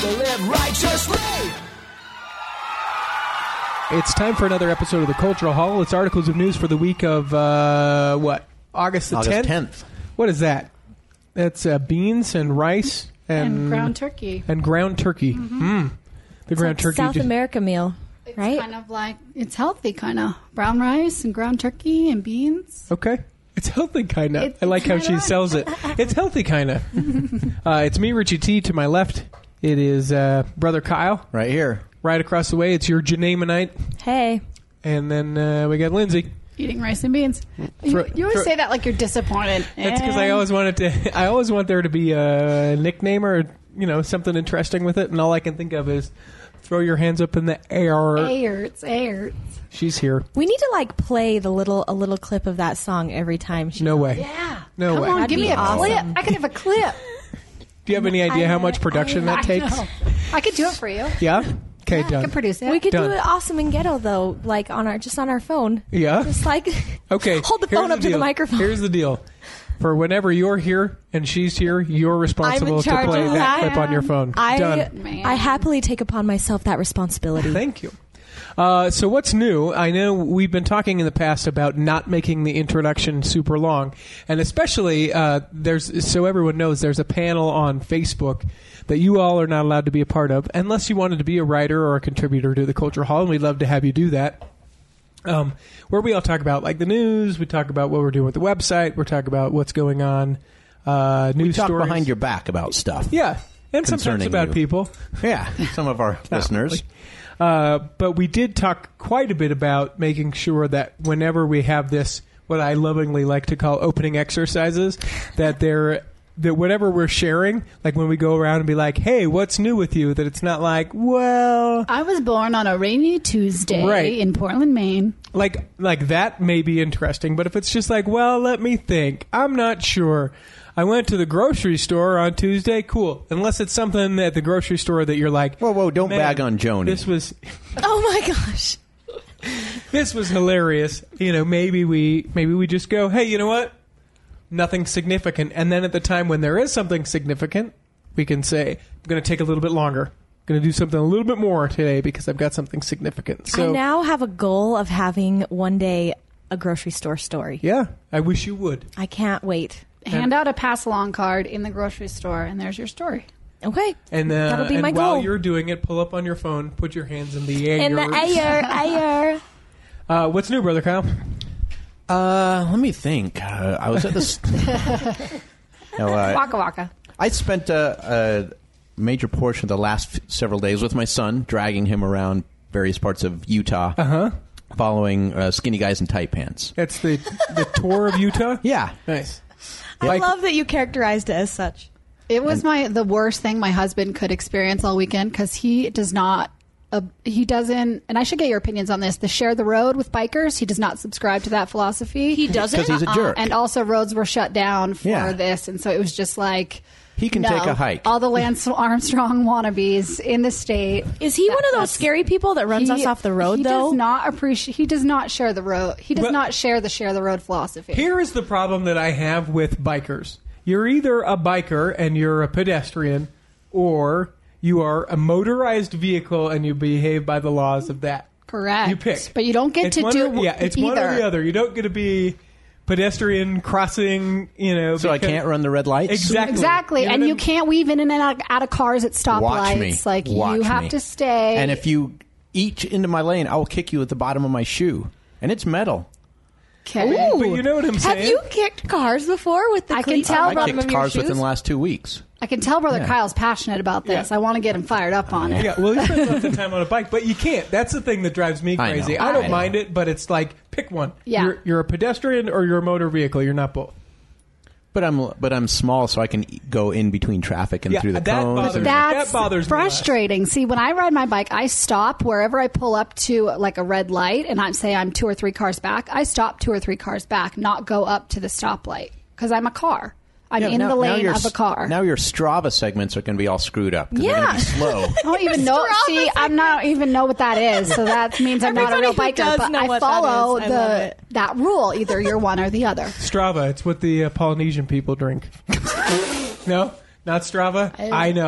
so live righteously. It's time for another episode of the Cultural Hall. It's articles of news for the week of, August the 10th? What is that? That's beans and rice and ground turkey. And ground turkey. Mm-hmm. The ground turkey. South America meal, right? It's kind of like, it's healthy, kind of. Brown rice and ground turkey and beans. Okay. It's healthy, kind of. I like how she sells it. It's healthy, kind of. It's me, Richie T. To my left, it is Brother Kyle. Right here. Right across the way, it's your Janaemanite. Hey. And then we got Lindsay. Eating rice and beans. You always say that like you're disappointed. That's because I always want there to be a nickname or, something interesting with it. And all I can think of is throw your hands up in the air. Airts. She's here. We need to play a little clip of that song every time. No way. Yeah. No way. Come on, That'd give me be a awesome. clip. I can have a clip. Do you have any idea how much production that takes? I could do it for you. Yeah? Okay, I done. can produce it. We could Done. do it awesome and ghetto though, on our phone. Yeah? Just Okay. hold the phone up to the microphone. Here's the deal. For whenever you're here and she's here, you're responsible to play that clip on your phone. Done. I happily take upon myself that responsibility. Thank you. So what's new? I know we've been talking in the past about not making the introduction super long, and especially so everyone knows there's a panel on Facebook that you all are not allowed to be a part of unless you wanted to be a writer or a contributor to the Culture Hall, and we'd love to have you do that. Where we all talk about the news, we talk about what we're doing with the website, we talk about what's going on, news talk stories behind your back about stuff. Yeah, and sometimes about people. Yeah, some of our listeners. But we did talk quite a bit about making sure that whenever we have this, what I lovingly like to call opening exercises, that whatever we're sharing, when we go around and be like, hey, what's new with you? That it's not I was born on a rainy Tuesday in Portland, Maine. Like that may be interesting, but if it's just let me think, I'm not sure. I went to the grocery store on Tuesday. Cool. Unless it's something at the grocery store that you're like, whoa, don't bag on Joni. This was, oh my gosh, this was hilarious. Maybe we just go, hey, you know what? Nothing significant. And then at the time when there is something significant, we can say, I'm going to take a little bit longer. I'm going to do something a little bit more today because I've got something significant. So I now have a goal of having one day a grocery store story. Yeah, I wish you would. I can't wait. Hand out a pass-along card in the grocery store, and there's your story. Okay. And that'll be my while goal. you're doing it, pull up on your phone, put your hands in the air. In the air. What's new, Brother Kyle? Let me think. I was at this. Waka waka. I spent a major portion of the last several days with my son, dragging him around various parts of Utah, following Skinny Guys in Tight Pants. That's the tour of Utah? Yeah. Nice. I love that you characterized it as such. It was the worst thing my husband could experience all weekend because he doesn't, and I should get your opinions on this, the share the road with bikers. He does not subscribe to that philosophy. He doesn't? Because he's a jerk. And also roads were shut down for this. And so it was just he can take a hike. All the Lance Armstrong wannabes in the state. Is he one of those scary people that runs us off the road, though? He does not share the road. He does not share the share the road philosophy. Here is the problem that I have with bikers. You're either a biker and you're a pedestrian, or you are a motorized vehicle and you behave by the laws of that. Correct. You pick. But you don't get it's to one do or, Yeah, it's either. one or the other. You don't get to be pedestrian crossing, So I can't run the red lights? Exactly. You know and what you can't weave in and out of cars at stoplights. Watch me. You have to stay. And if you eat into my lane, I will kick you at the bottom of my shoe. And it's metal. Okay. But you know what I'm saying? Have you kicked cars before with the I can cleats tell on the I bottom kicked of your cars shoes? within the last 2 weeks. I can tell Brother Kyle's passionate about this. Yeah. I want to get him fired up on it. Yeah, well, he spends lots of time on a bike, but you can't. That's the thing that drives me I know. crazy. I I don't know. mind it, but it's pick one. Yeah. You're a pedestrian or you're a motor vehicle. You're not both. But I'm small, so I can go in between traffic and through the that cones. bothers me. That's That bothers me frustrating. See, when I ride my bike, I stop wherever I pull up to a red light, and I'm 2 or 3 cars back. I stop 2 or 3 cars back, not go up to the stoplight because I'm a car. I'm in the lane of a car. Now your Strava segments are going to be all screwed up. They're going to be slow. I don't even know. See, I'm not even know what that is. So that means I'm not a real Everybody who biker. does But know I what that follow is. I love it. that rule. Either you're one or the other. Strava. It's what the Polynesian people drink. No? Not Strava? I know.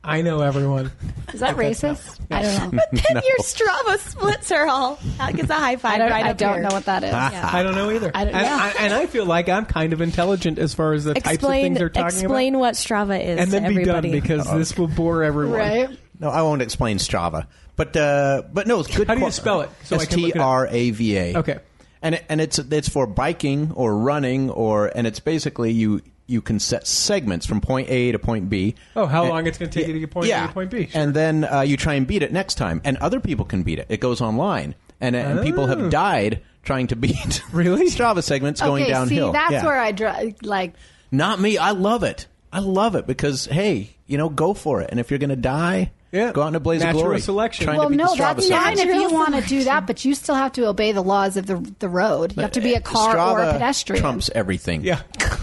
I know everyone. Is that racist? I don't know. Then your Strava splits her all. That gets a high five right I up don't here. know what that is. I don't know either. I don't- and, yeah. and I feel like I'm kind of intelligent as far as the types of things they're talking Explain what Strava is about. And then to be everybody. done because this will bore everyone. Right? No, I won't explain Strava. But no, it's good. How do you spell it? So I can look it up. Strava. Okay. And it's for biking or running and it's basically you can set segments from point A to point B. Oh, how long it's going to take you to get point A to point B. Sure. And then you try and beat it next time. And other people can beat it. It goes online. And people have died trying to beat Really? Strava segments going Okay, downhill. see, that's Yeah. where I like. Not me. I love it. I love it because, hey, go for it. And if you're going to die, Yeah. go out in a blaze Natural of glory. selection. Trying Well, to beat no, the Strava that's segments. fine if you Natural want to do selection. that, but you still have to obey the laws of the road. You have to be a car or a Strava pedestrian. trumps everything. Yeah.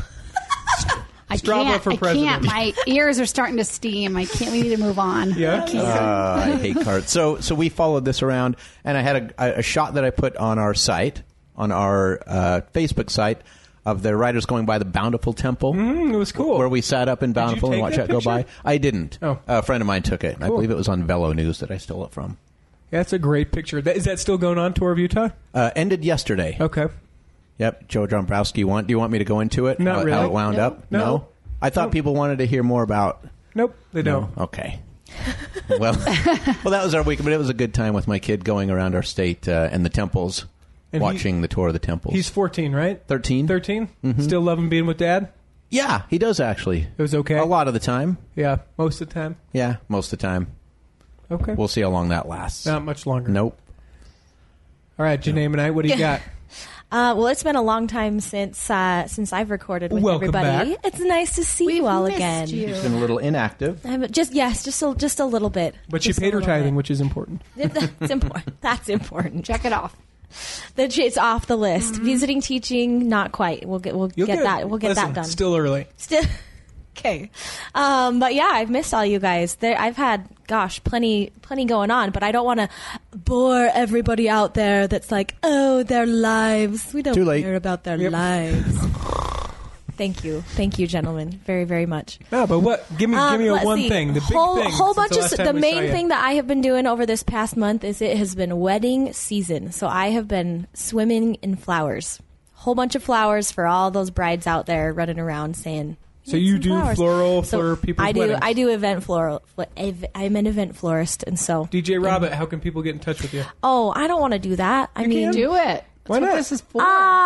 I Strava can't. for I president. can't. My ears are starting to steam. I can't. We need to move on. Yeah? I can't. I hate carts. So we followed this around, and I had a shot that I put on our site, on our Facebook site, of the riders going by the Bountiful Temple. It was cool. Where we sat up in Bountiful and take watched that that go by. picture? I didn't. Oh. A friend of mine took it. And I Cool. believe it was on Velo News that I stole it from. Yeah, that's a great picture. Is that still going on, Tour of Utah? Ended yesterday. Okay. Yep. Joe Dombrowski. Do you want me to go into it? Not How really. it wound No. up? No. I thought No. people wanted to hear more about. Nope, they don't. No? Okay. well, that was our week, but it was a good time with my kid going around our state and the temples, And watching the tour of the temples. He's 14, right? 13. 13? Mm-hmm. Still loving being with Dad? Yeah, he does actually. It was okay? A lot of the time. Yeah, most of the time. Yeah, most of the time. Okay. We'll see how long that lasts. Not much longer. Nope. All right, Janae and I, what do you got? Well, it's been a long time since I've recorded with Welcome everybody. back. It's nice to see We've you all missed again. you. He's been a little inactive. Just a little bit. But she Just a paid her little tithing, bit. which is important. That's important. That's important. Check it off. It's off the list. Visiting, teaching, not quite. We'll get that. We'll get Listen, that done. Still early. Still okay. But yeah, I've missed all you guys. I've had, plenty going on, but I don't want to bore everybody out there that's like, oh, their lives. We don't Too late. care about their Yep. lives. Thank you, gentlemen, very, very much. No, but what? Give me a Let's one see. thing. The big whole thing. whole since bunch the of last the time we saw main you. thing that I have been doing over this past month is it has been wedding season. So I have been swimming in flowers. Whole bunch of flowers for all those brides out there running around saying. So "Need you some do flowers." floral So for people's I do. weddings? I do event floral. I'm an event florist, and so. DJ Robert, how can people get in touch with you? Oh, I don't want to do that. I mean, Do it. That's Why what not? this is for.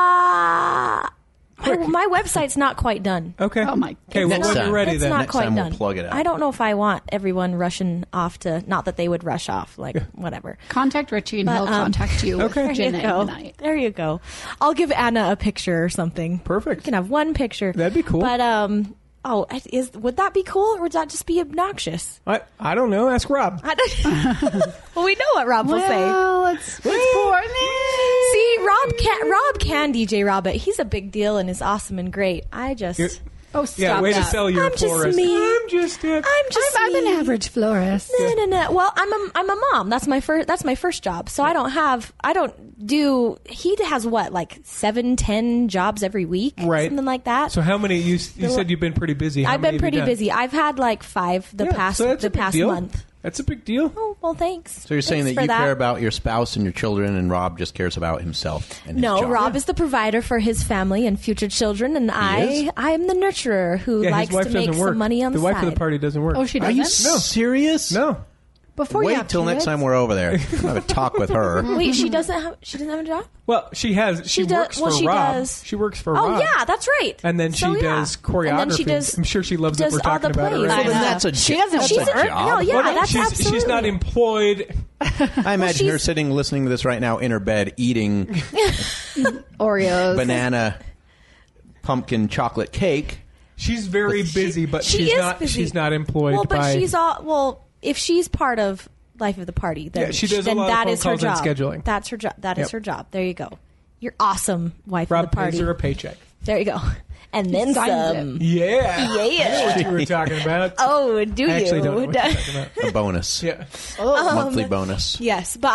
my website's not quite done. Okay. Oh, my Okay, well, Next when time. you're ready It's then. not Next quite time we'll done. plug it out. I don't know if I want everyone rushing off to. Not that they would rush off, like whatever. Contact Richie and But, he'll contact you. okay. With There you Janae go. tonight. There you go. I'll give Anna a picture or something. Perfect. You can have one picture. That'd be cool. But would that be cool or would that just be obnoxious? I don't know. Ask Rob. I don't, well, we know what Rob will say. Well, it's for See, Rob can DJ Robert. He's a big deal and is awesome and great. I just. You're- Oh, stop Yeah, way that. to sell your I'm just florist. me. I'm just I'm I'm me. an average florist. No. Well, I'm a mom. That's my first job. So I don't do. He has what, like 7-10 jobs every week, Right. Something like that. So how many? You said you've been pretty busy. How I've many been have you pretty done? busy. I've had like 5 the Yeah, past so that's a the big past deal. month. That's a big deal. Oh well, thanks. So you're saying Thanks that you for care about your spouse and your children, and Rob just cares about himself and his No, job. Rob is the provider for his family and future children, and is? I am the nurturer who Yeah, likes his wife to make doesn't work. some money on the wife side. of the party doesn't work. Oh, she Are doesn't? you No. serious? No. Before you Wait have till next kids? time we're over there. We'll have a talk with her. Wait, she doesn't have a job? Well, she has. She does- works well, for she Rob. does. She works for Oh Rob. yeah, that's right. And then she So, yeah. does choreography. And then she does. I'm sure she loves that does we're all talking the about it. plays. Right? Well, then know. that's a She jo- doesn't that's work. a job. No, yeah, Well, no, that's she's absolutely. not employed. I imagine her she's- sitting listening to this right now in her bed eating Oreos. banana pumpkin chocolate cake. She's very busy, but She she's is not. busy. She's not employed Well, but by. she's all well. If she's part of Life of the Party, then Yeah, she does a then lot of that phone is her calls and job. scheduling. That's her job. That is Yep. her job. There you go. You're awesome, wife Rob of the party. pays her a paycheck. There you go. And then signed some. Yeah. I know Yeah. what you were talking about. Oh, do I actually you? don't know what you're talking about. A bonus. Yeah. Monthly bonus. Yes, but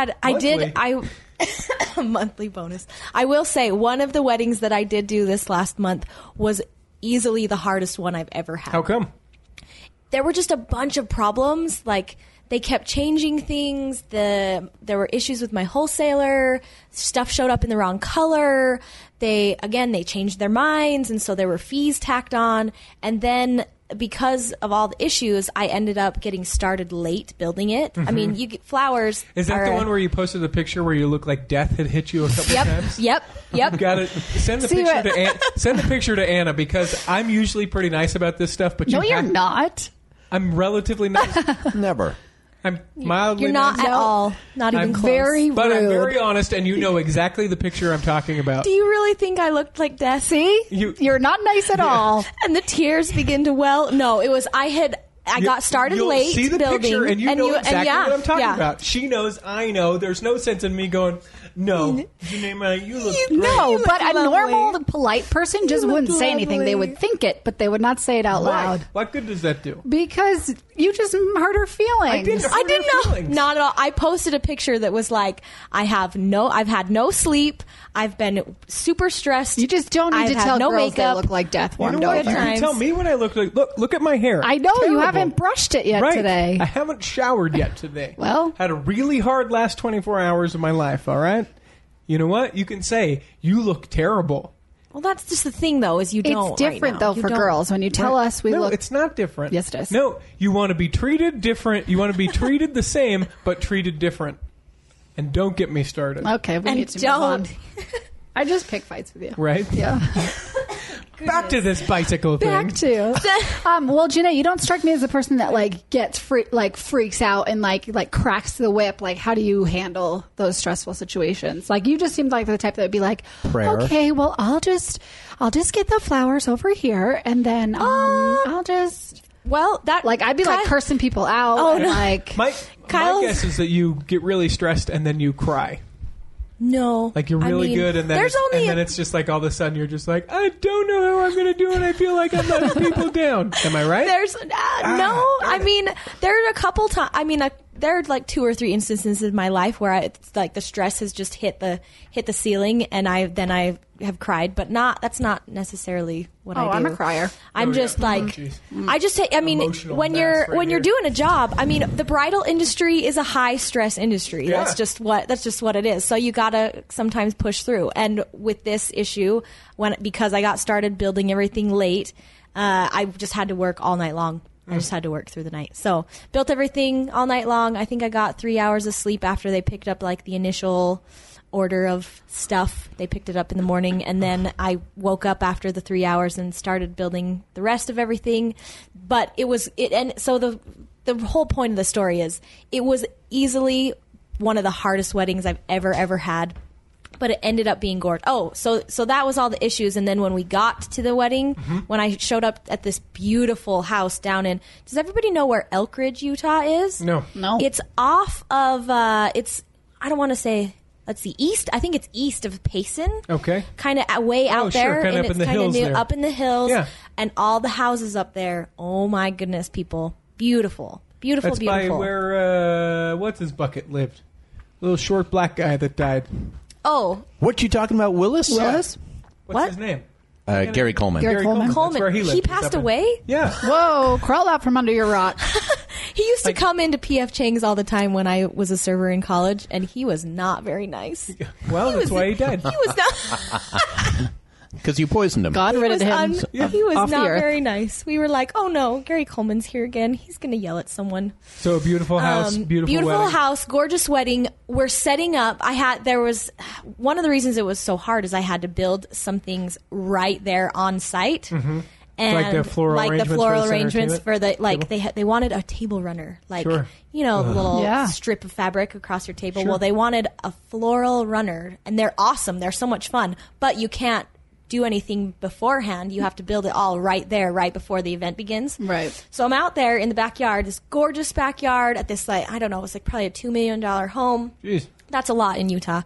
a monthly bonus. I will say one of the weddings that I did do this last month was easily the hardest one I've ever had. How come? there were just a bunch of problems. Like, they kept changing things. There were issues with my wholesaler. Stuff showed up in the wrong color. They changed their minds, and so there were fees tacked on. And then because of all the issues, I ended up getting started late building it. I mean, you get flowers. Is that the one where you posted the picture where you look like death had hit you a couple times? Yep. Got it. Send the picture to Anna. Send the picture to Anna, because I'm usually pretty nice about this stuff. But No, you're not. I'm relatively nice. Never. I'm mildly You're not nice. at all. Not even I'm close. Very But I'm rude. very honest, and you know exactly the picture I'm talking about. Do you really think I looked like death? See? You're not nice at all. And the tears begin to well. No, it was I got started You'll late see the building, picture, and you know exactly yeah, what I'm talking yeah. about. She knows, I know. There's no sense in me going, no, Jemima, you look great. No, but a lovely. normal, polite person just look wouldn't say anything. They lovely. would think it, but they would not say it out Why? loud. What good does that do? Because you just hurt her feelings. I didn't. I didn't know. Feelings. Not at all. I posted a picture that was like, I've had no sleep. I've been super stressed. You just don't need I've to had tell no girls makeup. they look like death You know warmed what? over. You can times. tell me what I look like. Look at my hair. I know you Terrible. haven't brushed it yet Right. today. I haven't showered yet today. Well. Had a really hard last 24 hours of my life, all right? You know what? You can say, you look terrible. Well, that's just the thing, though, is you don't. It's different, right now. though, You for don't. girls. When you tell us we no, look... it's not different. Yes, it is. No, you want to be treated different. You want to be treated the same, but treated different. And don't get me started. Okay, we And need to move on. don't. I just pick fights with you. Right? Yeah. Back to this bicycle thing. Back to. Well, Janae, you don't strike me as a person that gets freaks out and like cracks the whip. Like, how do you handle those stressful situations? Like, you just seemed like the type that would be like, Prayer. okay, well, I'll just get the flowers over here, and then I'll just Well, that I'd be like cursing people out. Oh, and no. My Kyle's- guess is that you get really stressed and then you cry. No, Like, you're really good, and then it's just like all of a sudden you're just like, I don't know how I'm going to do it. I feel like I'm letting people down. Am I right? There's no. I mean, there are a couple times. I mean, there are like 2 or 3 instances in my life where it's like the stress has just hit the ceiling, and I have cried, but that's not necessarily what I do. I'm a crier. I'm just like, jeez. I just say, I mean, Emotional when mess you're right when you're here. doing a job, I mean, the bridal industry is a high stress industry. Yeah. That's just what it is. So you gotta sometimes push through. And with this issue, because I got started building everything late, I just had to work all night long. I just had to work through the night. So built everything all night long. I think I got 3 hours of sleep after they picked up like the initial order of stuff. They picked it up in the morning, and then I woke up after the 3 hours and started building the rest of everything. But and so the whole point of the story is it was easily one of the hardest weddings I've ever had. But it ended up being gorgeous. Oh, so that was all the issues. And then when we got to the wedding, when I showed up at this beautiful house down in, does everybody know where Elk Ridge, Utah is? No. No. It's off of, I don't want to say, let's see, east. I think it's east of Payson. Okay. Kind of way out sure, there. kinda And up it's in the kind of hills there. up in the hills. Yeah. And all the houses up there. Oh my goodness, people. Beautiful. Beautiful, That's beautiful. by where, what's his bucket lived? Little short black guy that died. Oh, What you talking about, Willis? Willis? What's What? his name? Gary Coleman. Gary Coleman. That's where he lived. He He's passed up in- away? Yeah. Whoa, crawl out from under your rock. He used to come into PF Chang's all the time when I was a server in college, and he was not very nice. Well, that's why he died. He was not. Because you poisoned him. God rid of him. He was Off the not earth. very nice. We were like, "Oh no, Gary Coleman's here again. He's going to yell at someone." So a beautiful house, beautiful wedding. house, gorgeous wedding. We're setting up. There was one of the reasons it was so hard is I had to build some things right there on site. And Like the floral arrangements for the center arrangements table? they wanted a table runner, like Sure. the little Yeah. strip of fabric across your table. Sure. Well, they wanted a floral runner, and they're awesome. They're so much fun, but you can't do anything beforehand. You have to build it all right there, right before the event begins. Right. So I'm out there in the backyard, this gorgeous backyard at this, I don't know, it's like probably a $2 million home. Jeez. That's a lot in Utah.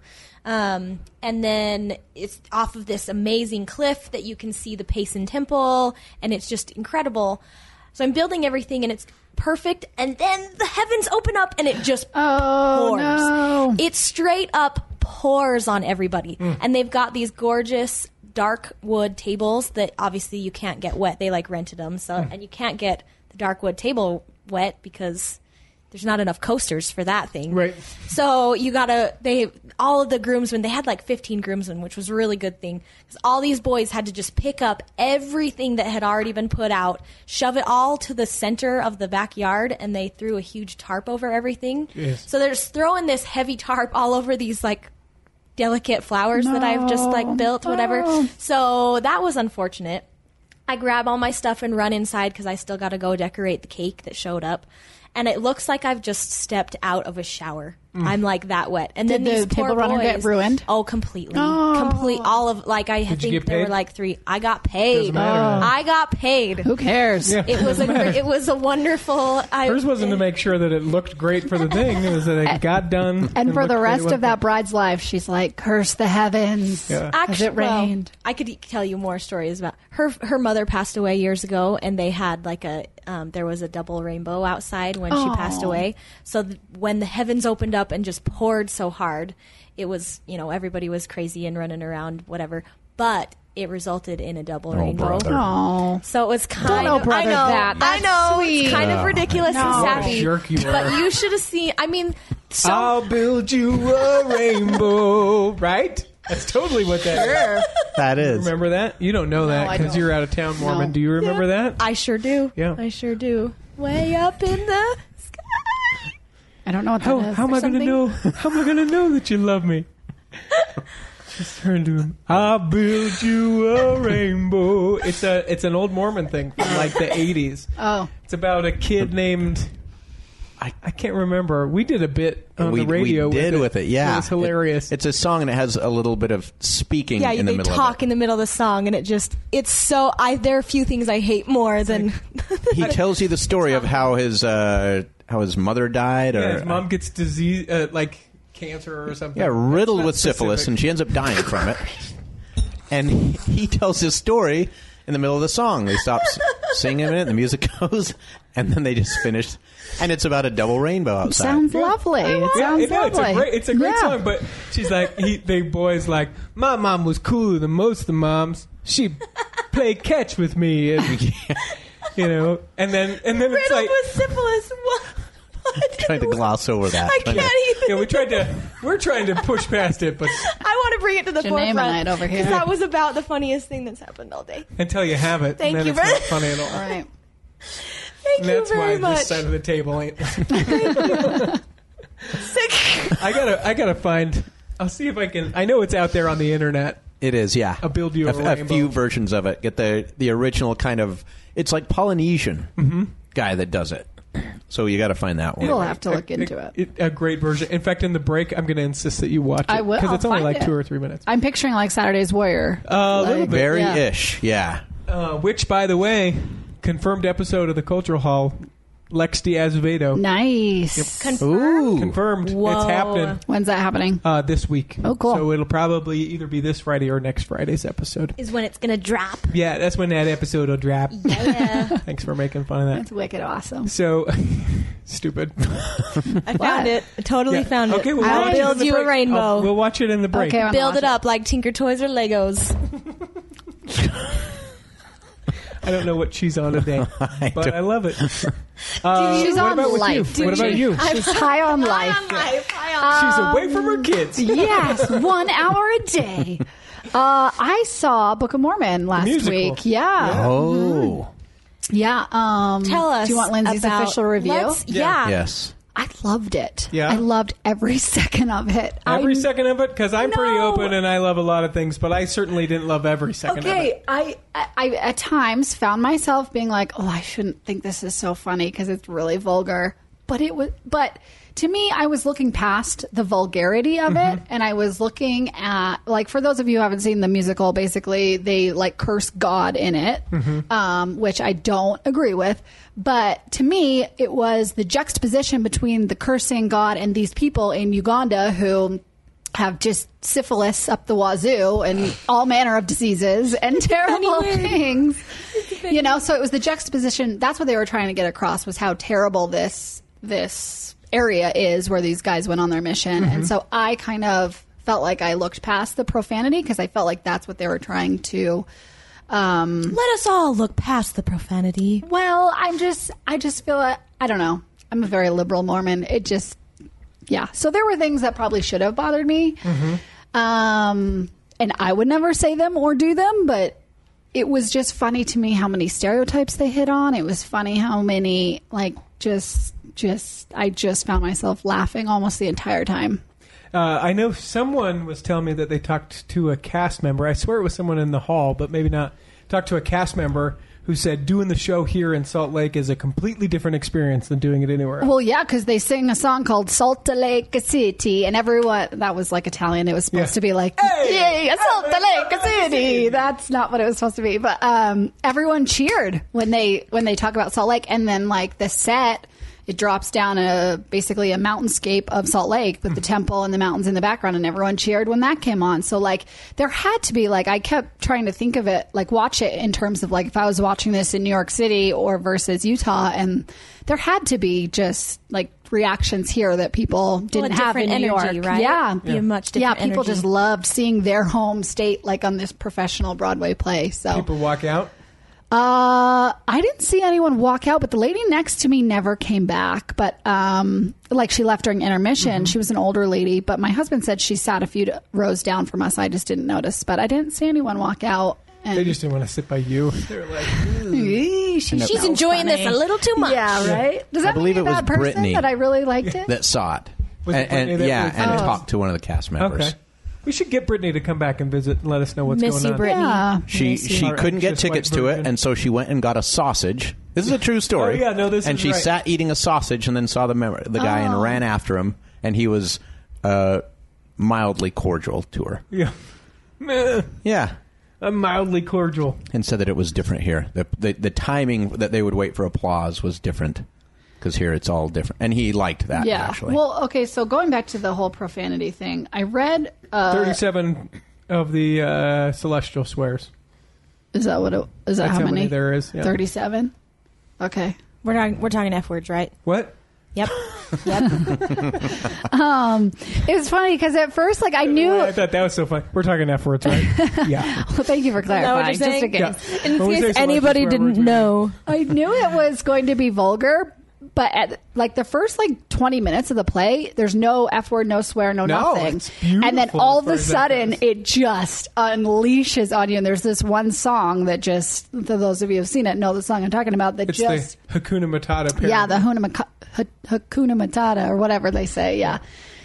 And then it's off of this amazing cliff that you can see the Payson Temple, and it's just incredible. So I'm building everything, and it's perfect, and then the heavens open up, and it just Oh, pours. no. It straight up pours on everybody. And they've got these gorgeous dark wood tables that obviously you can't get wet. They rented them, and you can't get the Darkwood table wet because there's not enough coasters for that thing. Right. So all of the groomsmen, they had like 15 groomsmen, which was a really good thing. Because all these boys had to just pick up everything that had already been put out, shove it all to the center of the backyard, and they threw a huge tarp over everything. Yes. So they're just throwing this heavy tarp all over these like delicate flowers that I've just like built, whatever. So that was unfortunate. I grab all my stuff and run inside because I still got to go decorate the cake that showed up. And it looks like I've just stepped out of a shower. I'm like that wet. And Did then these the poor table runner boys, get ruined? Oh, completely. All of, like, I you think get there were paid? like 3. I got paid. Doesn't matter. I got paid. Who cares? Yeah. It was a wonderful. Hers wasn't to make sure that it looked great for the thing. It was that it got done. And for looked the great rest with of that it. bride's life, she's like, curse the heavens. Yeah. As it rained. I could tell you more stories about her mother passed away years ago, and they had like there was a double rainbow outside when she passed away. So when the heavens opened up and just poured so hard, it was, everybody was crazy and running around, whatever. But it resulted in a double rainbow. brother. Oh. So it was kind Don't of brother I know, that. I That's know sweet. it's kind of ridiculous and No. What a sappy. jerk you were. But you should have seen. I mean, so I'll build you a rainbow, right? That's totally what that is. That is. Remember that? You don't know that I because don't. you're out of town, Mormon. No. Do you remember that? I sure do. Yeah. I sure do. Way up in the sky. I don't know what that How, is. how am I There's going to something- know? How am I going to know that you love me? Just turn to him. I'll build you a rainbow. It's an old Mormon thing from like the 80s. Oh. It's about a kid named I can't remember. We did a bit on we the radio. we did with with it. Yeah, it was hilarious. It's a song and it has a little bit of speaking Yeah, in the they middle talk of in the middle of the song, and it's so. There are a few things I hate more than. it. He tells you the story of how his mother died, or Yeah, his mom gets disease like cancer or something. riddled That's with not syphilis, specific. and she ends up dying from it. And he tells his story in the middle of the song. They stop singing it, the music goes, and then they just finish. And it's about a double rainbow outside. Sounds lovely. It sounds lovely. It's a great Yeah. song, but she's like, the boy's like, my mom was cooler than most of the moms. She played catch with me, and, and then it's Riddled like, with syphilis. What? Trying to gloss over that. I can't even. we're trying to push past it, but I want to bring it to the Janae forefront Night over here. because that was about the funniest thing that's happened all day. until you have it, Thank and then you it's very- not funny at all. All right. Thank And you that's very why much. this side of the table ain't. Sick. I gotta find. I'll see if I can. I know it's out there on the internet. It is, yeah. I'll build you a a rainbow. few versions of it. Get the original kind of. It's like Polynesian guy that does it. So you got to find that one. We'll have to look into it. A great version. In fact, in the break, I'm going to insist that you watch it I will. because it's I'll only find like it. 2 or 3 minutes. I'm picturing like Saturday's Warrior. A little bit. Very-ish, yeah. Which, by the way, confirmed episode of the Cultural Hall. Lex Diaz-Vedo. Nice. Ooh. Confirmed. Whoa. It's happening When's that happening? this week. Oh, cool. So it'll probably either be this Friday or next Friday's episode. Is when it's gonna drop. Yeah, that's when that episode will drop. Yeah, Thanks for making fun of that. That's wicked awesome. So, stupid. I found it. I totally Yeah. found it. Okay, we'll I'll watch it in build the you a break. rainbow. We'll watch it in the break. Okay, I'm Build gonna it watch up like Tinker Toys or Legos. I don't know what she's on today, but I love it. She's what on about with life. you? What about you? She's high on life. She's away from her kids. Yes, 1 hour a day. I saw Book of Mormon last musical. week. Yeah. Oh. Yeah. Tell us. Do you want Lindsay's about- official review? Yeah. Yes. I loved it. Yeah? I loved every second of it. Every second of it, because I'm pretty No. open and I love a lot of things, but I certainly didn't love every second of it. Okay, I at times found myself being like, "Oh, I shouldn't think this is so funny because it's really vulgar." But to me, I was looking past the vulgarity of it, and I was looking at, like, for those of you who haven't seen the musical, basically they like curse God in it, which I don't agree with. But to me, it was the juxtaposition between the cursing God and these people in Uganda who have just syphilis up the wazoo and all manner of diseases and terrible things. So it was the juxtaposition. That's what they were trying to get across, was how terrible this area is where these guys went on their mission. And so I kind of felt like I looked past the profanity because I felt like that's what they were trying to Let us all look past the profanity. Well, I just feel I don't know. I'm a very liberal Mormon. It just, yeah. So there were things that probably should have bothered me. And I would never say them or do them, but it was just funny to me how many stereotypes they hit on. It was funny how many, like, I just found myself laughing almost the entire time. I know someone was telling me that they talked to a cast member. I swear it was someone in the hall, but maybe not. Talked to a cast member who said doing the show here in Salt Lake is a completely different experience than doing it anywhere else. Well, yeah, because they sing a song called Salt Lake City, and everyone, that was like Italian. It was supposed to be like, yay, Salt Lake City. That's not what it was supposed to be. But everyone cheered when they talk about Salt Lake, and then like the set, it drops down basically a mountainscape of Salt Lake with the temple and the mountains in the background, and everyone cheered when that came on. So like there had to be, like, I kept trying to think of it, like watch it in terms of like if I was watching this in New York City or versus Utah, and there had to be just like reactions here that people didn't have in New York. Right? Yeah. Be a much different people energy. just loved seeing their home state like on this professional Broadway play. So People walk out. I didn't see anyone walk out, but the lady next to me never came back. But like she left during intermission. She was an older lady, but my husband said she sat a few rows down from us. I just didn't notice, but I didn't see anyone walk out. And They just didn't want to sit by you. They were like, She's enjoying this a little too much. Yeah, right. Does that believe mean it was that person Brittany. that I really liked it? that saw it. Was it Brittany that was- and talked to one of the cast members. okay. We should get Brittany to come back and visit and let us know what's Miss going you, on. Brittany. Yeah. She Our couldn't get anxious tickets white to it, virgin. and so she went and got a sausage. This is a true story. Oh, yeah, no, this and is she right. sat eating a sausage and then saw the guy and ran after him, and he was mildly cordial to her. Yeah. Meh. Yeah. I'm mildly cordial. And said that it was different here. The timing that they would wait for applause was different, because here it's all different. And he liked that, Yeah. actually. Well, okay, so going back to the whole profanity thing, I read 37 of the celestial swears. is that what it is that That's how how many? many there is, yeah. 37? Okay. We're talking F words, right? What? Yep. It was funny because at first, like, I knew. I thought that was so fun. We're talking F words, right? Yeah. Well, thank you for clarifying. Just in case. Yeah. In When we say case celestial anybody swear didn't words, we know. I knew it was going to be vulgar, but at like the first like 20 minutes of the play, there's no F word, no swear, no nothing. it's beautiful And then all as of far a as that sudden, goes. it just unleashes on you. And there's this one song that just, for those of you who've seen it, know the song I'm talking about. That It's just, the Hakuna Matata parody. yeah, the Hakuna Matata or whatever they say, yeah.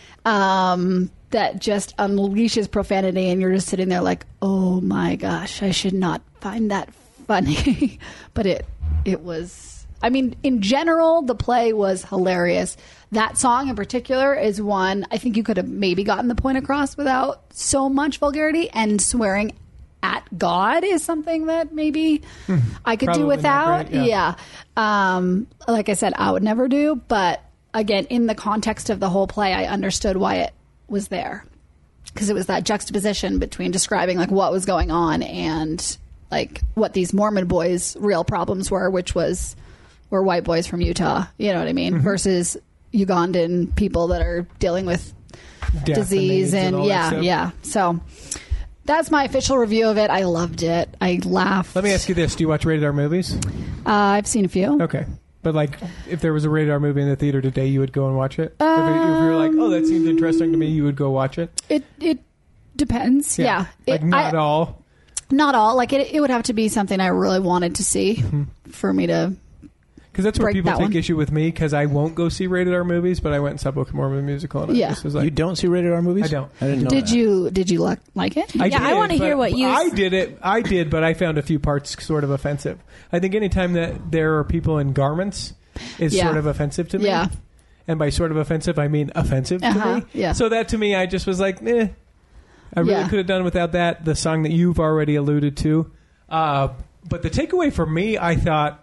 That just unleashes profanity, and you're just sitting there like, oh my gosh, I should not find that funny. But it was. I mean, in general, the play was hilarious. That song in particular is one I think you could have maybe gotten the point across without so much vulgarity, and swearing at God is something that maybe I could do Probably not without. great, yeah. Like I said, I would never do. But again, in the context of the whole play, I understood why it was there, because it was that juxtaposition between describing like what was going on and like what these Mormon boys' real problems were, which were white boys from Utah, you know what I mean, versus Ugandan people that are dealing with Death disease and AIDS and all that stuff. yeah. So that's my official review of it. I loved it. I laughed. Let me ask you this: do you watch rated R movies? I've seen a few. Okay, but like, if there was a rated R movie in the theater today, you would go and watch it. If you were like, oh, that seemed interesting to me, you would go watch it. It depends. Yeah. Like not all. Not all. Like it would have to be something I really wanted to see for me to. Because that's where break people that take one. issue with me, because I won't go see rated R movies, but I went and saw Book of Mormon musical, and Yeah. I just was like, You don't see rated R movies? I don't. I didn't know Did that. you like it? I Yeah, I did, wanna hear but what you- I did, but I found a few parts sort of offensive. I think anytime that there are people in garments is Yeah. sort of offensive to me. Yeah. And by sort of offensive, I mean offensive to Uh-huh, me. yeah. So that to me, I just was like, I really Yeah. could have done without that. The song that you've already alluded to. But the takeaway for me, I thought,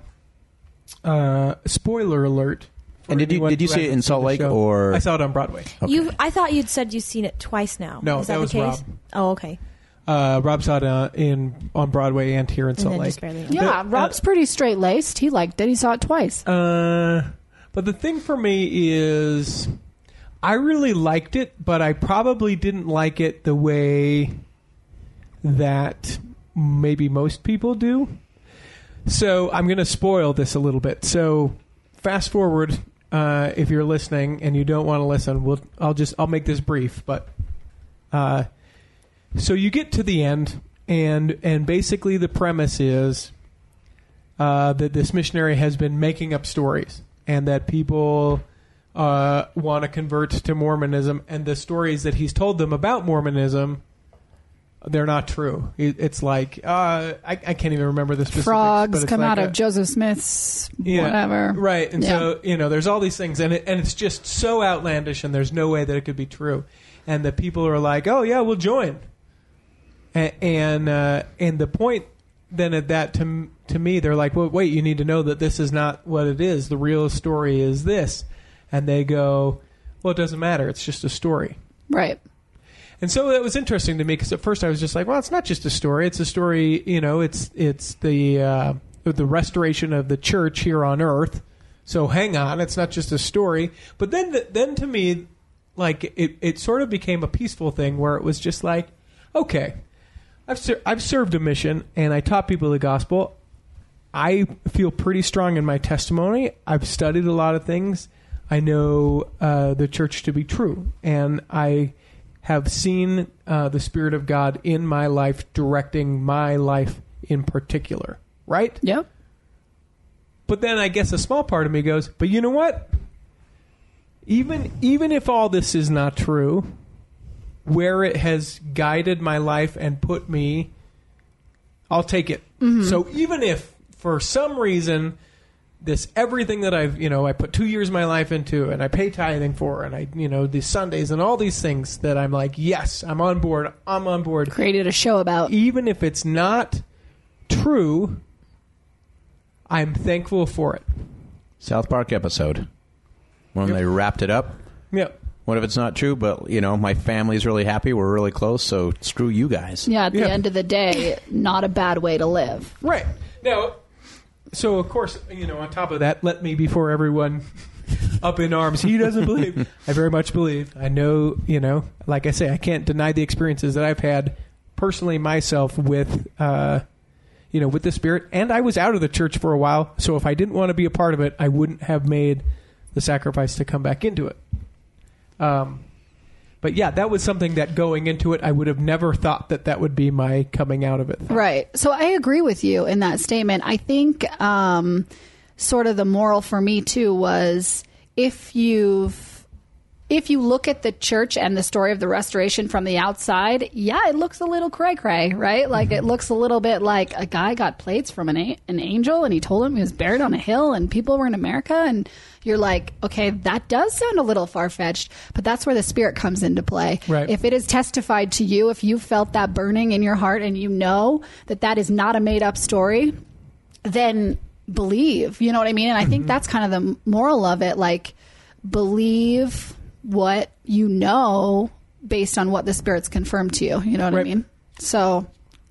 spoiler alert. for And did anyone you who see it hasn't in seen Salt the Lake show. or? I saw it on Broadway. Okay. I thought you'd said you've seen it twice now. No, Is that the was case? Rob. Oh, okay. Rob saw it on Broadway and here in And Salt then Lake. just barely. Yeah, The- Rob's pretty straight laced. He liked it. He saw it twice. But the thing for me is, I really liked it, but I probably didn't like it the way that maybe most people do. So I'm going to spoil this a little bit. So fast forward, if you're listening and you don't want to listen, I'll make this brief. But so you get to the end, and basically the premise is that this missionary has been making up stories, and that people want to convert to Mormonism, and the stories that he's told them about Mormonism, they're not true. It's like I can't even remember the specifics. Frogs but it's come like out of Joseph Smith's yeah, whatever. Right. And so, there's all these things, and it's just so outlandish, and there's no way that it could be true. And the people are like, oh, yeah, we'll join. And the point then at that, to me, they're like, well, wait, you need to know that this is not what it is. The real story is this. And they go, well, it doesn't matter. It's just a story. Right. And so it was interesting to me because at first I was just like, well, it's not just a story. It's a story, it's the restoration of the church here on earth. So hang on, it's not just a story. But then to me, like it sort of became a peaceful thing where it was just like, okay, I've served a mission and I taught people the gospel. I feel pretty strong in my testimony. I've studied a lot of things. I know the church to be true, and I have seen the Spirit of God in my life directing my life in particular, right? Yep. But then I guess a small part of me goes, but you know what? Even if all this is not true, where it has guided my life and put me, I'll take it. Mm-hmm. So even if for some reason everything that I put 2 years of my life into and I pay tithing for, and these Sundays and all these things that I'm like, yes, I'm on board. Created a show about. Even if it's not true, I'm thankful for it. South Park episode when they wrapped it up. Yep. What if it's not true? But my family's really happy. We're really close. So screw you guys. Yeah. At the end of the day, not a bad way to live. Right. Now. So, of course, on top of that, let me, before everyone up in arms, he doesn't believe. I very much believe. I know, like I say, I can't deny the experiences that I've had personally myself with, with the Spirit. And I was out of the church for a while. So if I didn't want to be a part of it, I wouldn't have made the sacrifice to come back into it. But yeah, that was something that going into it, I would have never thought that would be my coming out of it. Right. So I agree with you in that statement. I think sort of the moral for me too was if you look at the church and the story of the restoration from the outside, yeah, it looks a little cray-cray, right? Like it looks a little bit like a guy got plates from an angel and he told him he was buried on a hill and people were in America, and you're like, okay, that does sound a little far-fetched, but that's where the Spirit comes into play. Right. If it is testified to you, if you felt that burning in your heart and you know that is not a made-up story, then believe, you know what I mean? And I think that's kind of the moral of it, like believe what you know based on what the Spirit's confirmed to you. You know what I mean? So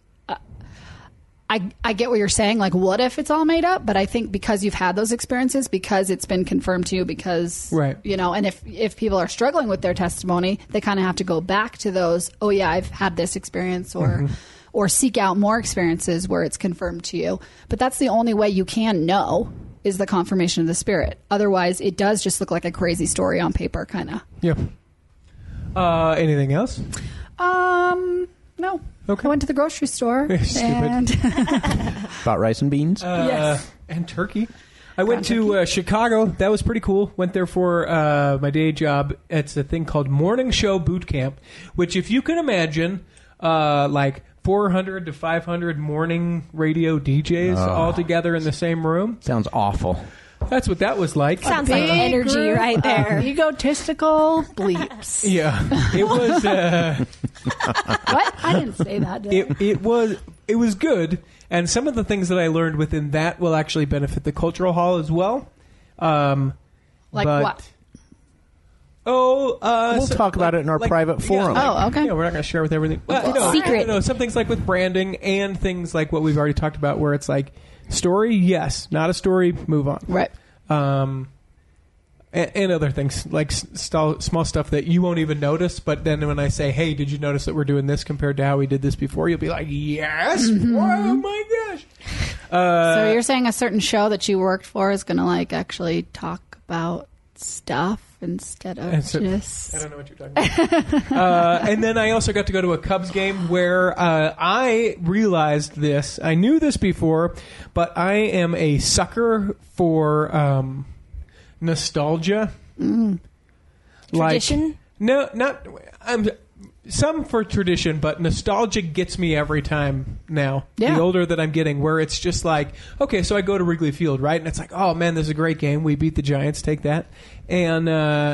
I get what you're saying. Like, what if it's all made up? But I think because you've had those experiences, because it's been confirmed to you, because, and if people are struggling with their testimony, they kind of have to go back to those, oh yeah, I've had this experience, or seek out more experiences where it's confirmed to you. But that's the only way you can know, is the confirmation of the Spirit. Otherwise, it does just look like a crazy story on paper, kind of. Yeah. Anything else? No. Okay. I went to the grocery store. Stupid. Bought rice and beans? Yes. And turkey. I went to Chicago. That was pretty cool. Went there for my day job. It's a thing called Morning Show Boot Camp, which, if you can imagine, like 400 to 500 morning radio DJs all together in the same room. Sounds awful. That's what that was like. Sounds like energy right there. Egotistical bleeps. Yeah. It was... What? I didn't say that, did I? It was good, and some of the things that I learned within that will actually benefit the cultural hall as well. What? We'll talk about it in our private forum. Okay. Yeah, we're not going to share with everything. Secret. Some things like with branding and things like what we've already talked about, where it's like, story, yes. Not a story, move on. Right. And other things, like small stuff that you won't even notice. But then when I say, hey, did you notice that we're doing this compared to how we did this before? You'll be like, yes. Oh, my gosh. So you're saying a certain show that you worked for is going to, like, actually talk about stuff instead of just... I don't know what you're talking about. And then I also got to go to a Cubs game where I realized this. I knew this before, but I am a sucker for... nostalgia, Tradition? No, not. Some for tradition, but nostalgia gets me every time now. Yeah. The older that I'm getting, where it's just like, okay, so I go to Wrigley Field, right, and it's like, oh man, this is a great game. We beat the Giants. Take that, and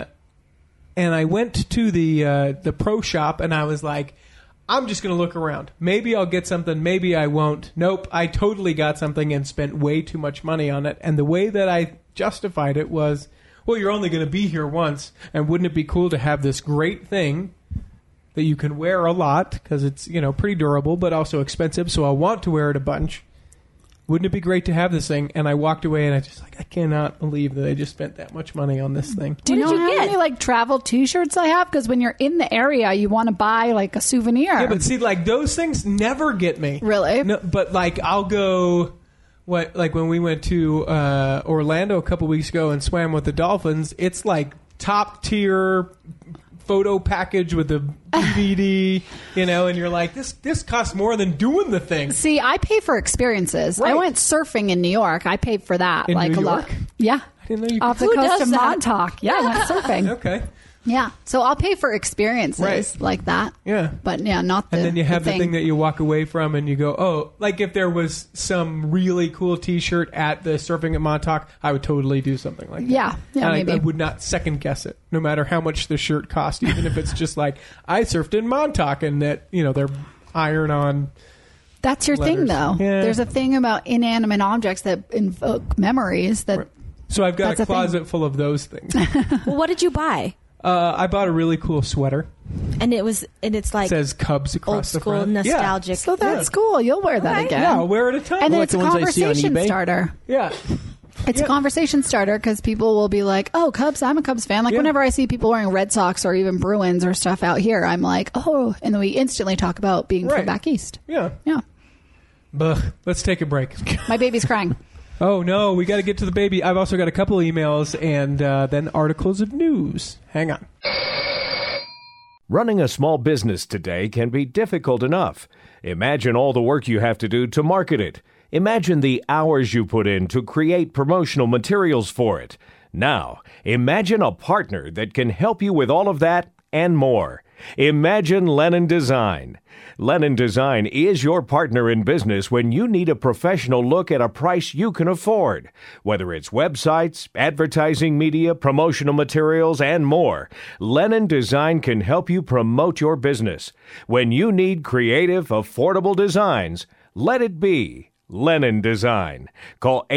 I went to the pro shop, and I was like, I'm just going to look around. Maybe I'll get something. Maybe I won't. Nope. I totally got something and spent way too much money on it. And the way that I justified it was, well, you're only going to be here once. And wouldn't it be cool to have this great thing that you can wear a lot because it's, pretty durable, but also expensive. So I want to wear it a bunch. Wouldn't it be great to have this thing? And I walked away and I just I cannot believe that I just spent that much money on this thing. Do you What know did you how get? many like travel T-shirts I have? Because when you're in the area, you want to buy like a souvenir. Yeah, but see, like those things never get me. Really? No, but like I'll go. Like when we went to Orlando a couple weeks ago and swam with the dolphins, it's like top tier photo package with the DVD, and you're like, this costs more than doing the thing. See, I pay for experiences. Right. I went surfing in New York. I paid for that. In like New a York? lot. Yeah. I didn't know you Off could. the Who coast does of that? Montauk. Yeah, I went surfing. Okay. Yeah. So I'll pay for experiences Right. like that. Yeah. But yeah, not the And then you have the thing. thing that you walk away from and you go, oh, like if there was some really cool T-shirt at the Surfing at Montauk, I would totally do something like that. Yeah, And maybe. I would not second guess it, no matter how much the shirt cost, even if it's just like, I surfed in Montauk and that, they're iron on. That's your thing, letters. though. Yeah. There's a thing about inanimate objects that invoke memories that... So I've got That's a a thing. closet full of those things. Well, what did you buy? I bought a really cool sweater. And it's like It says Cubs across old the school, front. nostalgic. So that's cool. You'll wear that Alright. again. Yeah, I'll wear it a ton. And then Like it's a the ones I see on conversation eBay? starter. Yeah. It's a conversation starter because people will be like, oh, Cubs, I'm a Cubs fan. Like Yeah. whenever I see people wearing Red Sox or even Bruins or stuff out here, I'm like, oh, and then we instantly talk about being Right. from back east. Yeah. Yeah. Buh. Let's take a break. My baby's crying. Oh, no, we got to get to the baby. I've also got a couple emails and then articles of news. Hang on. Running a small business today can be difficult enough. Imagine all the work you have to do to market it. Imagine the hours you put in to create promotional materials for it. Now, imagine a partner that can help you with all of that and more. Imagine Lennon Design. Lennon Design is your partner in business when you need a professional look at a price you can afford. Whether it's websites, advertising media, promotional materials, and more, Lennon Design can help you promote your business. When you need creative, affordable designs, let it be Lennon Design. Call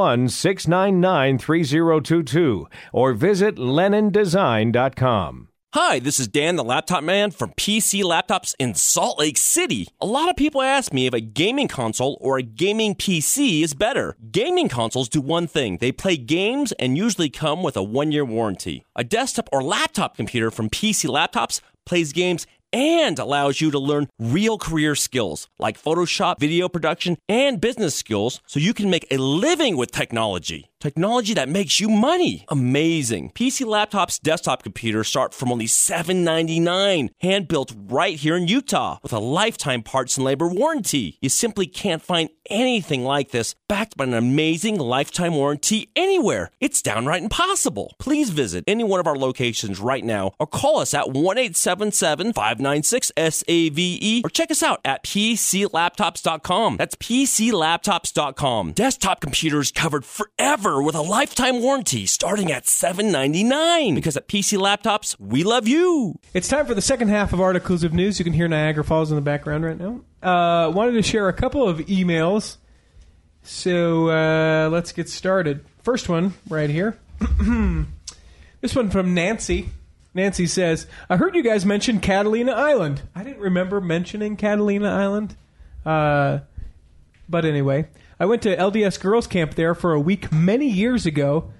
801-699-3022 or visit LennonDesign.com. Hi, this is Dan, the laptop man from PC Laptops in Salt Lake City. A lot of people ask me if a gaming console or a gaming PC is better. Gaming consoles do one thing. They play games and usually come with a 1-year warranty. A desktop or laptop computer from PC Laptops plays games and allows you to learn real career skills like Photoshop, video production, and business skills so you can make a living with technology. Technology that makes you money. Amazing. PC Laptops desktop computers start from only $7.99, hand-built right here in Utah with a lifetime parts and labor warranty. You simply can't find anything like this backed by an amazing lifetime warranty anywhere. It's downright impossible. Please visit any one of our locations right now or call us at 1-877-596-SAVE or check us out at PCLaptops.com. That's PCLaptops.com. Desktop computers covered forever with a lifetime warranty starting at $7.99. Because at PC Laptops, we love you. It's time for the second half of Articles of News. You can hear Niagara Falls in the background right now. Wanted to share a couple of emails. So let's get started. First one right here. This one from Nancy. Nancy says, I heard you guys mention Catalina Island. I didn't remember mentioning Catalina Island. But anyway, I went to LDS Girls Camp there for a week many years ago,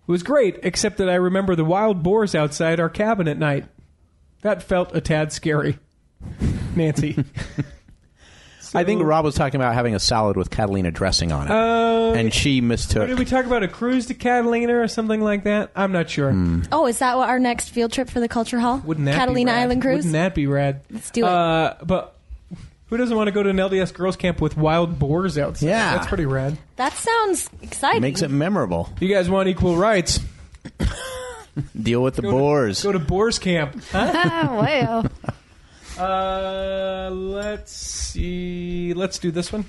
It was great, except that I remember the wild boars outside our cabin at night. That felt a tad scary. Nancy. I think Rob was talking about having a salad with Catalina dressing on it. And she mistook. Did we talk about a cruise to Catalina or something like that? I'm not sure. Oh, is that what our next field trip for the Culture Hall? Wouldn't that Catalina be rad? Island cruise? Wouldn't that be rad? Let's do it. But who doesn't want to go to an LDS girls camp with wild boars outside? Yeah. That's pretty rad. That sounds exciting. Makes it memorable. You guys want equal rights? Deal with the boars. Go to boars camp. Huh? Well, Let's see. Let's do this one.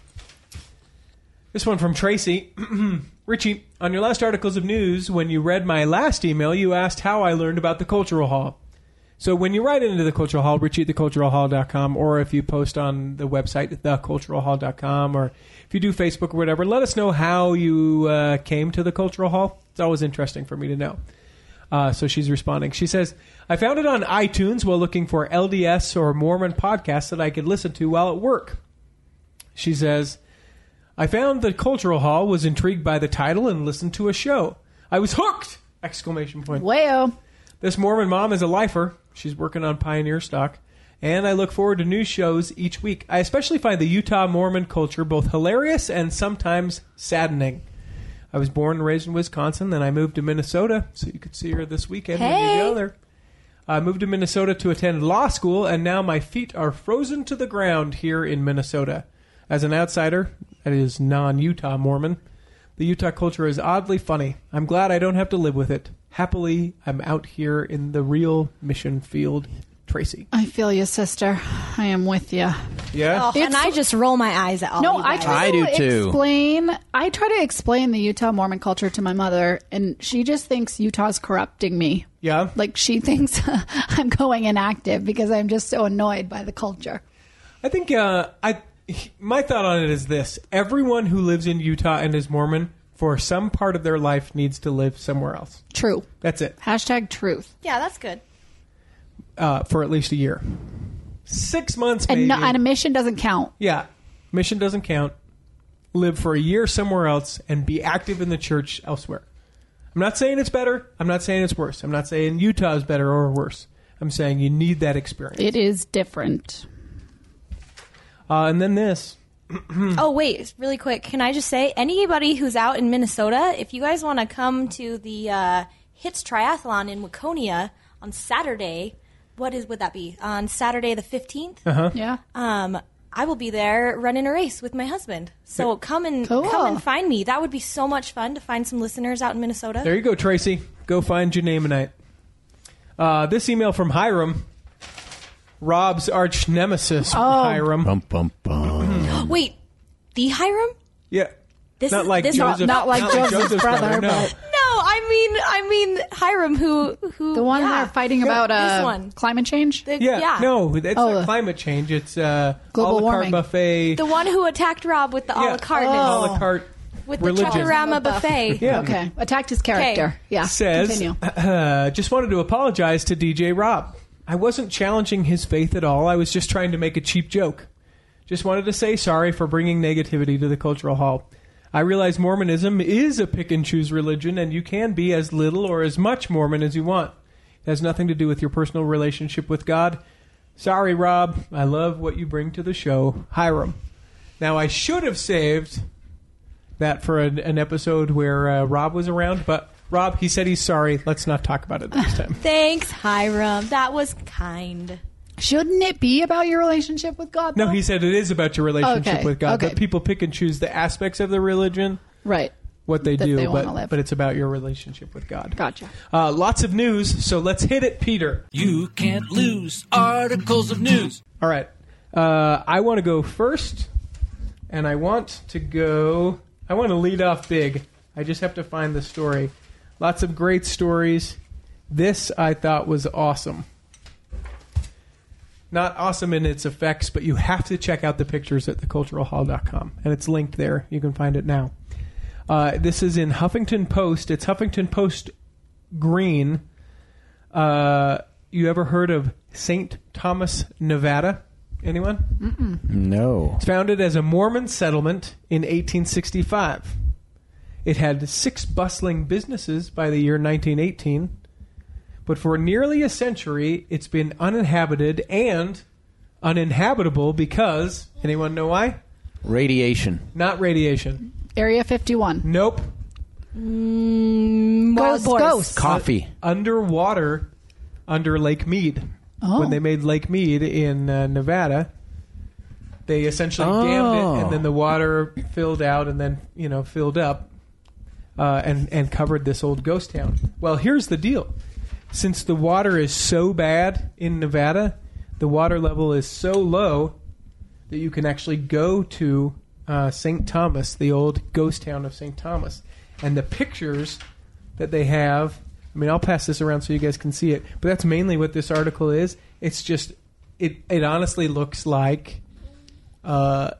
This one from Tracy. Richie, on your last articles of news, when you read my last email, you asked how I learned about the Cultural Hall. So when you write into the Cultural Hall, Richie at theculturalhall.com, or if you post on the website, theculturalhall.com, or if you do Facebook or whatever, let us know how you came to the Cultural Hall. It's always interesting for me to know. So she's responding. She says, I found it on iTunes while looking for LDS or Mormon podcasts that I could listen to while at work. She says, I found the Cultural Hall, was intrigued by the title, and listened to a show. I was hooked! Exclamation point. well. This Mormon mom is a lifer. She's working on Pioneer stock. And I look forward to new shows each week. I especially find the Utah Mormon culture both hilarious and sometimes saddening. I was born and raised in Wisconsin, then I moved to Minnesota, so you could see her this weekend when you go there. I moved to Minnesota to attend law school, and now my feet are frozen to the ground here in Minnesota. As an outsider, that is non-Utah Mormon, the Utah culture is oddly funny. I'm glad I don't have to live with it. Happily, I'm out here in the real mission field. Tracy. I feel you, sister. I am with you. Yeah? Oh, and I just roll my eyes at all No, you I guys. try I do to too. explain. I try to explain the Utah Mormon culture to my mother, and she just thinks Utah's corrupting me. Yeah? Like she thinks I'm going inactive because I'm just so annoyed by the culture. I think my thought on it is this. Everyone who lives in Utah and is Mormon, for some part of their life, needs to live somewhere else. True. That's it. Hashtag truth. Yeah, that's good. For at least a year. 6 months, maybe. And a mission doesn't count. Yeah. Mission doesn't count. Live for a year somewhere else and be active in the church elsewhere. I'm not saying it's better. I'm not saying it's worse. I'm not saying Utah is better or worse. I'm saying you need that experience. It is different. And then this. Oh, wait, really quick. Can I just say, anybody who's out in Minnesota, if you guys want to come to the HITS Triathlon in Waconia on Saturday, would that be? On Saturday the 15th? Uh-huh. Yeah. I will be there running a race with my husband. So come and Cool. find me. That would be so much fun to find some listeners out in Minnesota. There you go, Tracy. Go find Janaemonite. This email from Hiram. Rob's arch nemesis, Hiram. Bum, bum, bum. Wait, the Hiram? Yeah. This not is- like this- Joseph. not like Joseph's brother, no. but- No, I mean Hiram, who The one yeah. they're fighting about This one. climate change? Yeah, no, it's Oh. not climate change. It's Global a la carte warming. buffet. The one who attacked Rob with the a la carte a la carte with the religion. Chuckarama buffet. Yeah. Okay. Attacked his character. Okay. Yeah. Says, Continue. just wanted to apologize to DJ Rob. I wasn't challenging his faith at all. I was just trying to make a cheap joke. Just wanted to say sorry for bringing negativity to the Cultural Hall. I realize Mormonism is a pick-and-choose religion, and you can be as little or as much Mormon as you want. It has nothing to do with your personal relationship with God. Sorry, Rob. I love what you bring to the show. Hiram. Now, I should have saved that for an episode where Rob was around, but Rob, he said he's sorry. Let's not talk about it this time. Thanks, Hiram. That was kind. Shouldn't it be about your relationship with God? No, though? he said it is about your relationship Okay, with God, okay. but people pick and choose the aspects of the religion, Right. what they That do, they wanna live. but it's about your relationship with God. Gotcha. Lots of news, so let's hit it, Peter. You can't lose articles of news. All right. I want to go first, and I want to lead off big. I just have to find the story. Lots of great stories. This I thought was awesome. Not awesome in its effects, but you have to check out the pictures at theculturalhall.com, and it's linked there. You can find it now. This is in Huffington Post. It's Huffington Post Green. You ever heard of St. Thomas, Nevada? Anyone? No. It's founded as a Mormon settlement in 1865. It had 6 bustling businesses by the year 1918, but for nearly a century, it's been uninhabited and uninhabitable because, anyone know why? Radiation. Not radiation. Area 51. Nope. Ghosts. Coffee. Underwater, under Lake Mead. Oh. When they made Lake Mead in Nevada, they essentially dammed it, and then the water filled out and then, filled up and covered this old ghost town. Well, here's the deal. Since the water is so bad in Nevada, the water level is so low that you can actually go to St. Thomas, the old ghost town of St. Thomas. And the pictures that they have, I'll pass this around so you guys can see it, but that's mainly what this article is. It's just, it honestly looks like a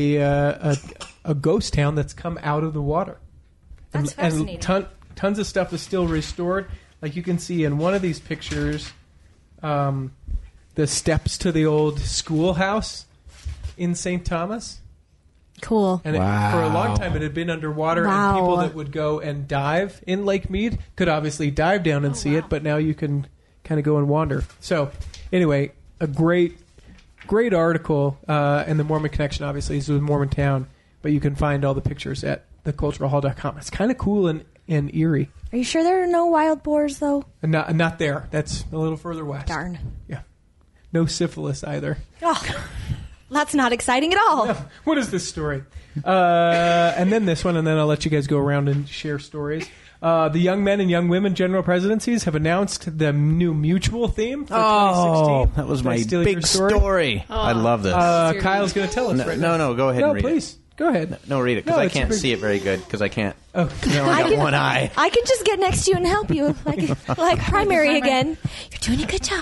ghost town that's come out of the water. That's fascinating. And tons of stuff is still restored. Like you can see in one of these pictures, the steps to the old schoolhouse in St. Thomas. Cool. And for a long time, it had been underwater, and people that would go and dive in Lake Mead could obviously dive down and see it, but now you can kind of go and wander. So, anyway, a great article, and the Mormon Connection, obviously, is with Mormontown, but you can find all the pictures at theculturalhall.com. It's kind of cool and eerie. Are you sure there are no wild boars, though? Not there. That's a little further west. Darn. Yeah. No syphilis either. Oh, that's not exciting at all. No. What is this story? And then this one, and then I'll let you guys go around and share stories. The Young Men and Young Women General Presidencies have announced the new mutual theme for 2016. That was Did I my steal big your story. I love this. Kyle's going to tell us right now. No, go ahead and read please. Go ahead. it. No, read it, because I can't see it very good, because I can't. Oh. I only got one eye. I can just get next to you and help you, like primary again. You're doing a good job.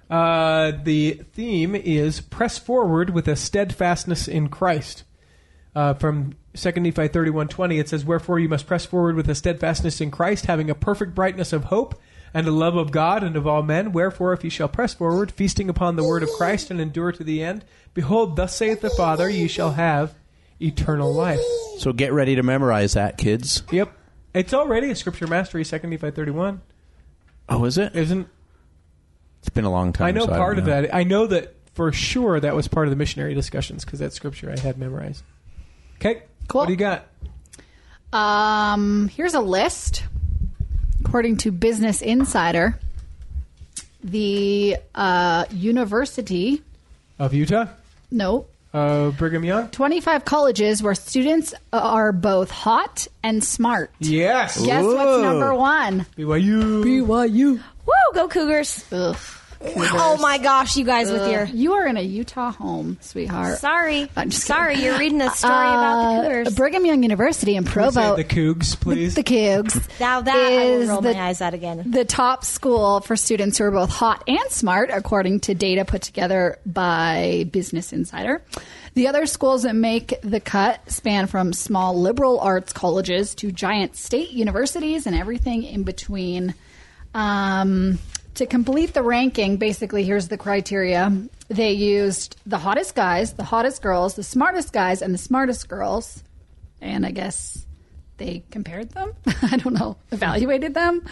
The theme is press forward with a steadfastness in Christ. From 2 Nephi 31:20, it says, "Wherefore you must press forward with a steadfastness in Christ, having a perfect brightness of hope and a love of God and of all men. Wherefore, if ye shall press forward, feasting upon the word of Christ and endure to the end, behold, thus saith the Father, ye shall have eternal life." So get ready to memorize that, kids. Yep. It's already a scripture mastery, 2 Nephi 31. Oh, is it? Isn't? It's been a long time. I know so part don't of know. that. I know that for sure that was part of the missionary discussions because that scripture I had memorized. Okay. Cool. What do you got? Here's a list. According to Business Insider, the University... Of Utah? No. Brigham Young? 25 colleges where students are both hot and smart. Yes. Guess what's number one? BYU. Woo, go Cougars. Ugh. Oh my gosh, you guys with your... You are in a Utah home, sweetheart. Sorry. I'm just Sorry, you're reading a story about the Cougars. Brigham Young University in Provo. The Cougs, please. The Cougs. Now that I will is roll my eyes at again. The top school for students who are both hot and smart, according to data put together by Business Insider. The other schools that make the cut span from small liberal arts colleges to giant state universities and everything in between. To complete the ranking, basically, here's the criteria. They used the hottest guys, the hottest girls, the smartest guys, and the smartest girls. And I guess they compared them. I don't know. Evaluated them.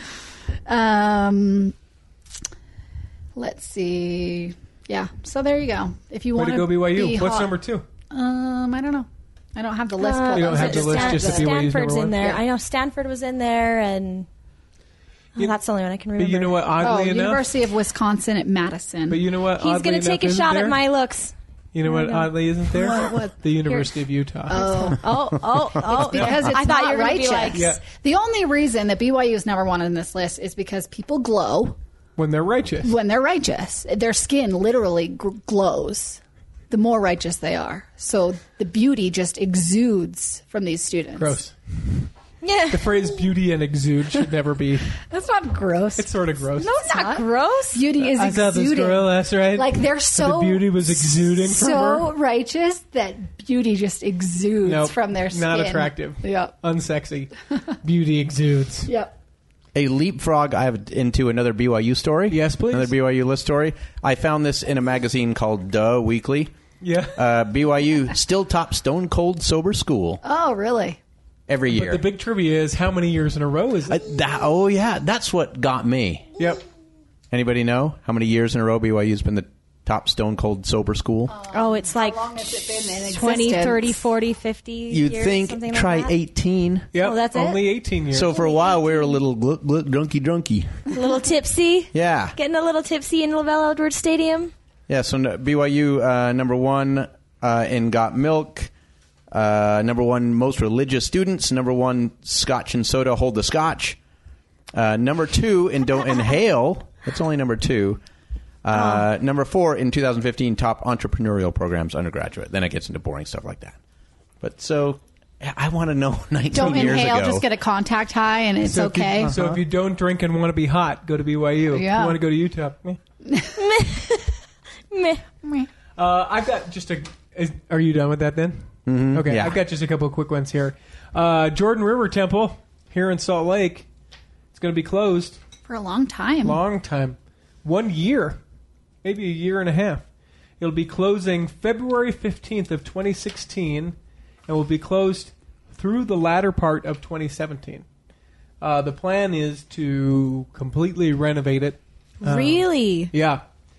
Let's see. Yeah. So there you go. If you Way want to go BYU. be What's hot- number 2? I don't know. I don't have the list. You don't have the list, just the BYU's Stanford's number one? in there. Yeah. I know Stanford was in there, and that's the only one I can remember. But you know what, oddly enough... University of Wisconsin at Madison. But you know what, He's going to take a shot at my looks. You know what oddly isn't there? What? The University of Utah. Oh. Because it's I thought not you were gonna righteous. be like, Yeah. The only reason that BYU is number one on this list is because people glow When they're righteous. when they're righteous. Their skin literally glows the more righteous they are. So the beauty just exudes from these students. Gross. Yeah. The phrase beauty and exude should never be... That's not gross. It's sort of gross. No, it's Not gross. Beauty is I saw this exuding. girl last night. Like they're The so beauty was exuding from so her. righteous that beauty just exudes Nope, from their skin. not attractive. Yep. Unsexy. Beauty exudes. Yep. A leapfrog I have into another BYU story. Yes, please. Another BYU list story. I found this in a magazine called Duh Weekly. Yeah. BYU still top stone cold sober school. Oh, really? every year. But the big trivia is how many years in a row is it? Oh, yeah. That's what got me. Yep. Anybody know how many years in a row BYU's been the top stone cold sober school? Oh, it's like How long has it been in 20, existence? 30, 40, 50 You'd years, think something try like that. 18. Yep. Oh, that's it? Only 18 years. So for a while we were a little drunky. A little tipsy. Yeah. Getting a little tipsy in Lavelle Edwards Stadium. Yeah, so BYU number one in Got Milk, number one most religious students, number one Scotch and soda, hold the Scotch, number two in Don't Inhale, that's only number two, number four in 2015 top entrepreneurial programs undergraduate. Then it gets into boring stuff like that. But so I want to know 19 Don't years inhale, ago. just get a contact high, and it's so okay. So if you don't drink and want to be hot, go to BYU. If Yeah. you want to go to Utah. Meh. I've got just a... Are you done with that then? Mm-hmm. Okay, Yeah. I've got just a couple of quick ones here. Jordan River Temple here in Salt Lake. It's going to be closed. For a long time. Long time. 1 year. Maybe a year and a half. It'll be closing February 15th of 2016 and will be closed through the latter part of 2017. The plan is to completely renovate it. Really? Yeah.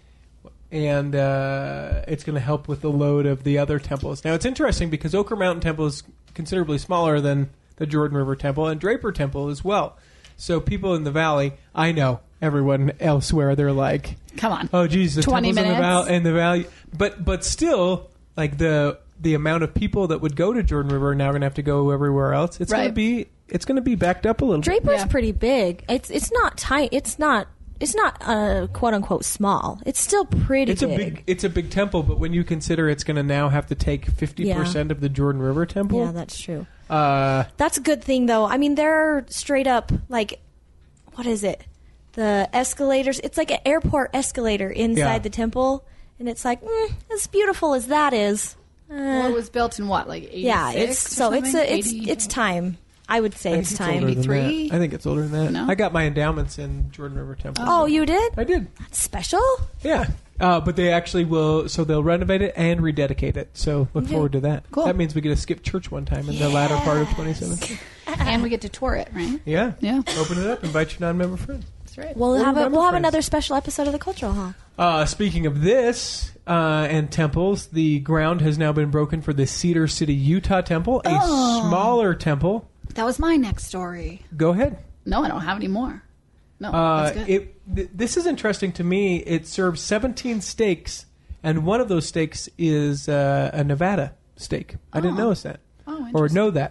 And it's going to help with the load of the other temples. Now, it's interesting because Ochre Mountain Temple is considerably smaller than the Jordan River Temple and Draper Temple as well. So people in the valley, I know everyone elsewhere, they're like, Come on. oh, geez, the 20 temple's minutes. in the valley. But still, like the amount of people that would go to Jordan River are now going to have to go everywhere else. It's Right. going to be backed up a little bit. Draper's Yeah. pretty big. It's not tight. It's not quote unquote small. It's still pretty It's a big temple, but when you consider it's going to now have to take 50% of the Jordan River Temple. Yeah, that's true. Uh, That's a good thing, though. I mean, they're straight up, like, what is it? The escalators. It's like an airport escalator inside Yeah. the temple. And it's like, as beautiful as that is. Well, it was built in what, like 86? Yeah, it's time. I would say I it's think time. older than 83? that. I think it's older than that. No? I got my endowments in Jordan River Temple. Oh, you did? I did. That's special? Yeah. But they actually will, so they'll renovate it and rededicate it. So look forward to that. Cool. That means we get to skip church one time in the latter part of 2017. And we get to tour it, right? Yeah. Yeah. Open it up, invite your non-member friends. That's right. We'll have remember we'll have friends. another special episode of the Cultural Hall. Speaking of this and temples, the ground has now been broken for the Cedar City, Utah temple, a smaller temple. That was my next story. Go ahead. No, I don't have any more. No, that's good. This is interesting to me. It serves 17 steaks, and one of those steaks is a Nevada steak. I didn't notice that, Oh, or interesting. know that.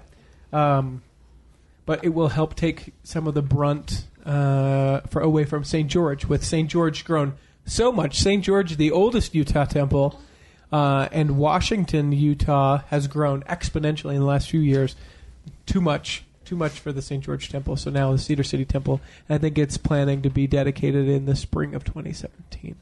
But it will help take some of the brunt away from St. George. With St. George grown so much, St. George, the oldest Utah temple, and Washington, Utah, has grown exponentially in the last few years. Too much for the St. George Temple. So now the Cedar City Temple, I think it's planning to be dedicated in the spring of 2017.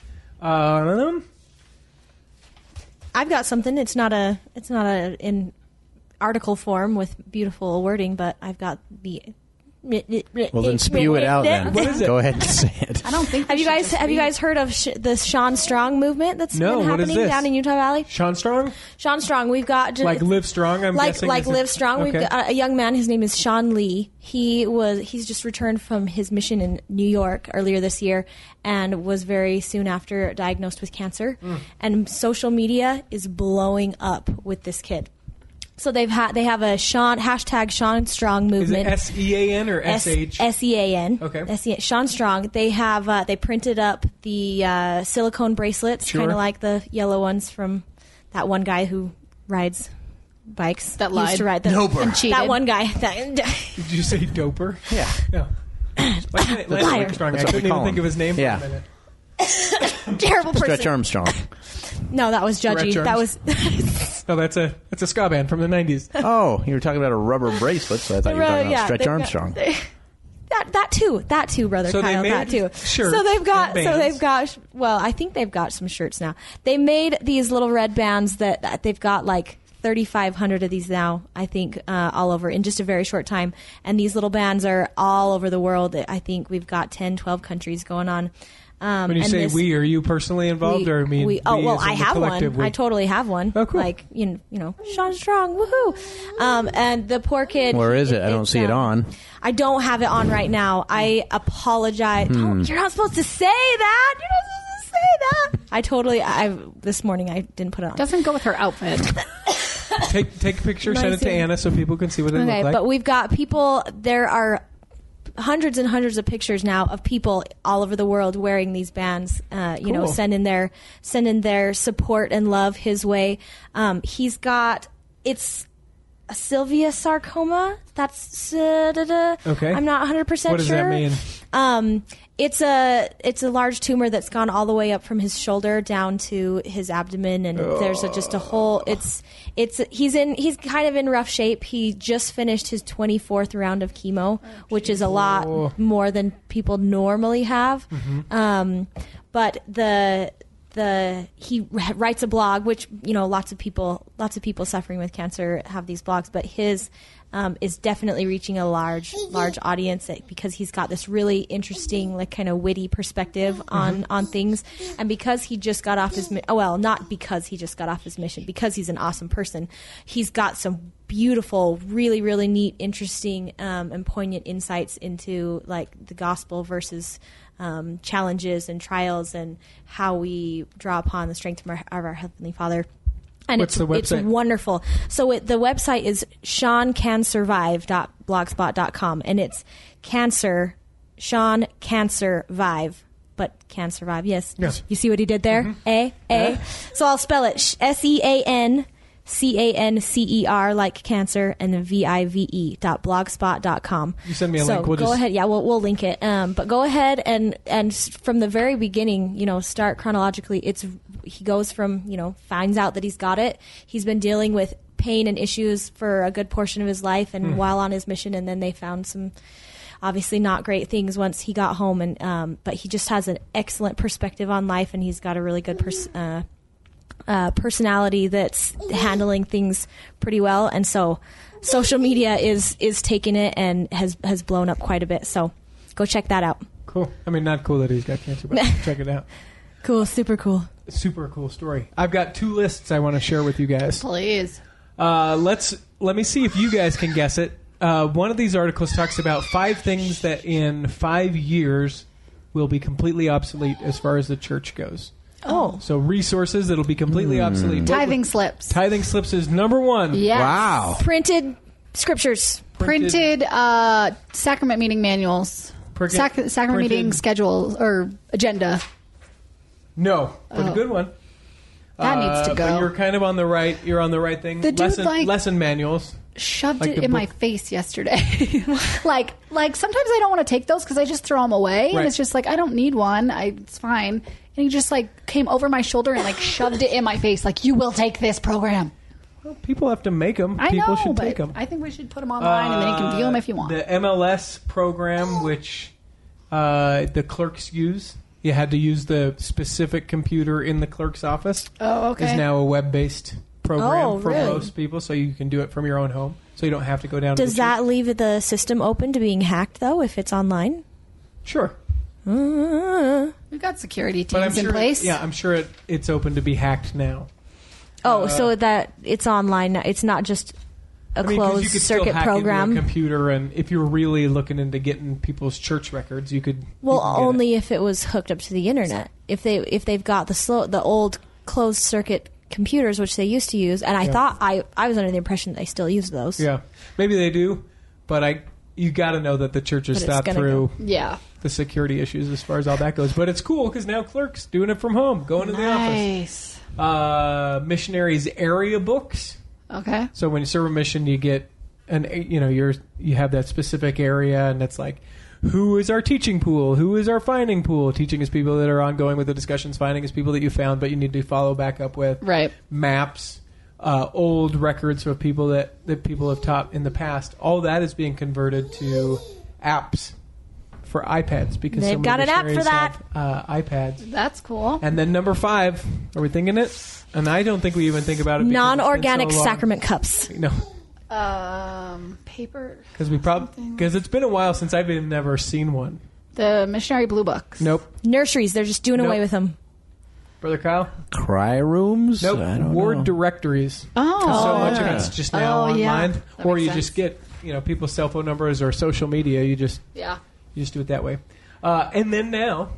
I've got something. It's not in article form with beautiful wording, but I've got the. Well, then spew it out then. What is it? Go ahead and say it. I don't think. Have we you should guys just have you read. guys heard of the Sean Strong movement that's No, been what is happening this? down in Utah Valley? Sean Strong? Sean Strong, we've got Like Live Strong, I'm guessing? like is it? Live Strong. Okay. We've got a young man. His name is Sean Lee. He's just returned from his mission in New York earlier this year, and was very soon after diagnosed with cancer. And social media is blowing up with this kid. So they have a hashtag Sean Strong Is it movement. SEAN or SH? SEAN. Okay. Sean Strong. They have they printed up the silicone bracelets, Sure. kind of like the yellow ones from that one guy who rides bikes. That He used lied. to ride the, Doper. And cheated. that one guy. Did you say Doper? Yeah. No. Lance Liar. Armstrong. That's I what we couldn't call even think him. of his name Yeah. for a minute. Terrible person. Stretch Armstrong. No, that was Judgy. Stretch That was No, that's a ska band from the 90s. Oh, you were talking about a rubber bracelet, so I thought you were talking about Stretch they've got- Armstrong. That too, brother So they Kyle. made That too. shirts So they've got. and bands. Well, I think they've got some shirts now. They made these little red bands that they've got like 3,500 of these now. I think all over in just a very short time. And these little bands are all over the world. I think we've got 10, 12 countries going on. When you and say this- we, are you personally involved, or I mean, we oh well, as in I the have one. collective we? I totally have one. Oh, cool. Like you know, Sean Strong, woohoo! And the poor kid. Where is it? I don't it's, see it on. I don't have it on right now. I apologize. Oh, you're not supposed to say that. You're not supposed to say that. This morning I didn't put it on. Doesn't go with her outfit. Take a picture, send it Nice to and- Anna so people can see what they Okay, look like. but we've got people. There are hundreds and hundreds of pictures now of people all over the world wearing these bands. You know, Cool. sending their support and love his way. He's got it's a Sylvia sarcoma. That's Okay. I'm not 100% What does sure. that mean? It's a large tumor that's gone all the way up from his shoulder down to his abdomen, and there's just a whole. He's kind of in rough shape. He just finished his 24th round of chemo, which is a lot more than people normally have. But he writes a blog, which lots of people suffering with cancer have these blogs, but his is definitely reaching a large audience because he's got this really interesting, like kind of witty perspective on things, and because he just got off his not because he just got off his mission, because he's an awesome person, he's got some beautiful, really really neat, interesting and poignant insights into like the gospel versus challenges and trials and how we draw upon the strength of our Heavenly Father. And What's the website? It's wonderful. So the website is SeanCanSurvive.blogspot.com, and it's cancer, Sean Can Survive, but can survive. Yes. Yeah. You see what he did there? A. So I'll spell it SeanCancer, like cancer, and then VIVE.blogspot.com. You send me a so link. We'll go just- ahead. Yeah, we'll link it. But go ahead and from the very beginning, start chronologically. He goes from, finds out that he's got it. He's been dealing with pain and issues for a good portion of his life, and while on his mission, and then they found some obviously not great things once he got home. And but he just has an excellent perspective on life, and he's got a really good personality that's handling things pretty well. And so social media is taking it and has blown up quite a bit. So go check that out. Cool. I mean, not cool that he's got cancer, but check it out. Cool. Super cool. Super cool story. I've got 2 lists I want to share with you guys. Please. Let me see if you guys can guess it. One of these articles talks about 5 things that in 5 years will be completely obsolete as far as the church goes. Oh. So resources that'll be completely obsolete. Tithing slips. Tithing slips is number 1. Yes. Wow. Printed scriptures. Printed sacrament meeting manuals. Sacrament printed- meeting schedule or agenda. No, but a good one. That needs to go. But you're kind of on the right. You're on the right thing. The dude, lesson manuals. Shoved Like it the in my book. face yesterday. like sometimes I don't want to take those because I just throw them away, Right. and it's just like I don't need one. It's fine. And he just like came over my shoulder and like shoved it in my face. Like, you will take this program. Well, people have to make them. I People know, should but take them. I think we should put them online and then you can view them if you want. The MLS program, which the clerks use, you had to use the specific computer in the clerk's office. Oh, okay. Is now a web-based program Oh, for really? most people, so you can do it from your own home. So you don't have to go down to Does the church. that leave the system open to being hacked, though, if it's online? Sure. We've got security But I'm teams sure in place. I'm sure it's open to be hacked now. So that it's online now. It's not just a 'cause closed you could still circuit hack program. into a computer, and if you're really looking into getting people's church records, you could. Well, you can get it. only if it was hooked up to the internet. If they've got the old closed circuit computers, which they used to use, and I thought I was under the impression that they still use those. Yeah, maybe they do, but you got to know that the church has But it's thought gonna through Yeah. the security issues as far as all that goes. But it's cool because now clerks doing it from home, going to the office. Nice. Missionaries area books. Okay. So when you serve a mission, you get you have that specific area, and it's like, who is our teaching pool? Who is our finding pool? Teaching is people that are ongoing with the discussions. Finding is people that you found, but you need to follow back up with. Right. Maps, old records of people that people have taught in the past. All that is being converted to apps for iPads because They've so many got an app for missionaries that. have, iPads. That's cool. And then number 5, are we thinking it? And I don't think we even think about it. because Non-organic it's been so long. sacrament cups. No. Paper. Because it's been a while since I've never seen one. The Missionary Blue Books. Nope. Nurseries, they're just doing away Nope. with them. Brother Kyle? Cry rooms? Nope. I don't Ward know. directories. Oh. So much of it's just now Oh, yeah. online. That Or makes you sense. just get, people's cell phone numbers or social media. You just do it that way. And then now,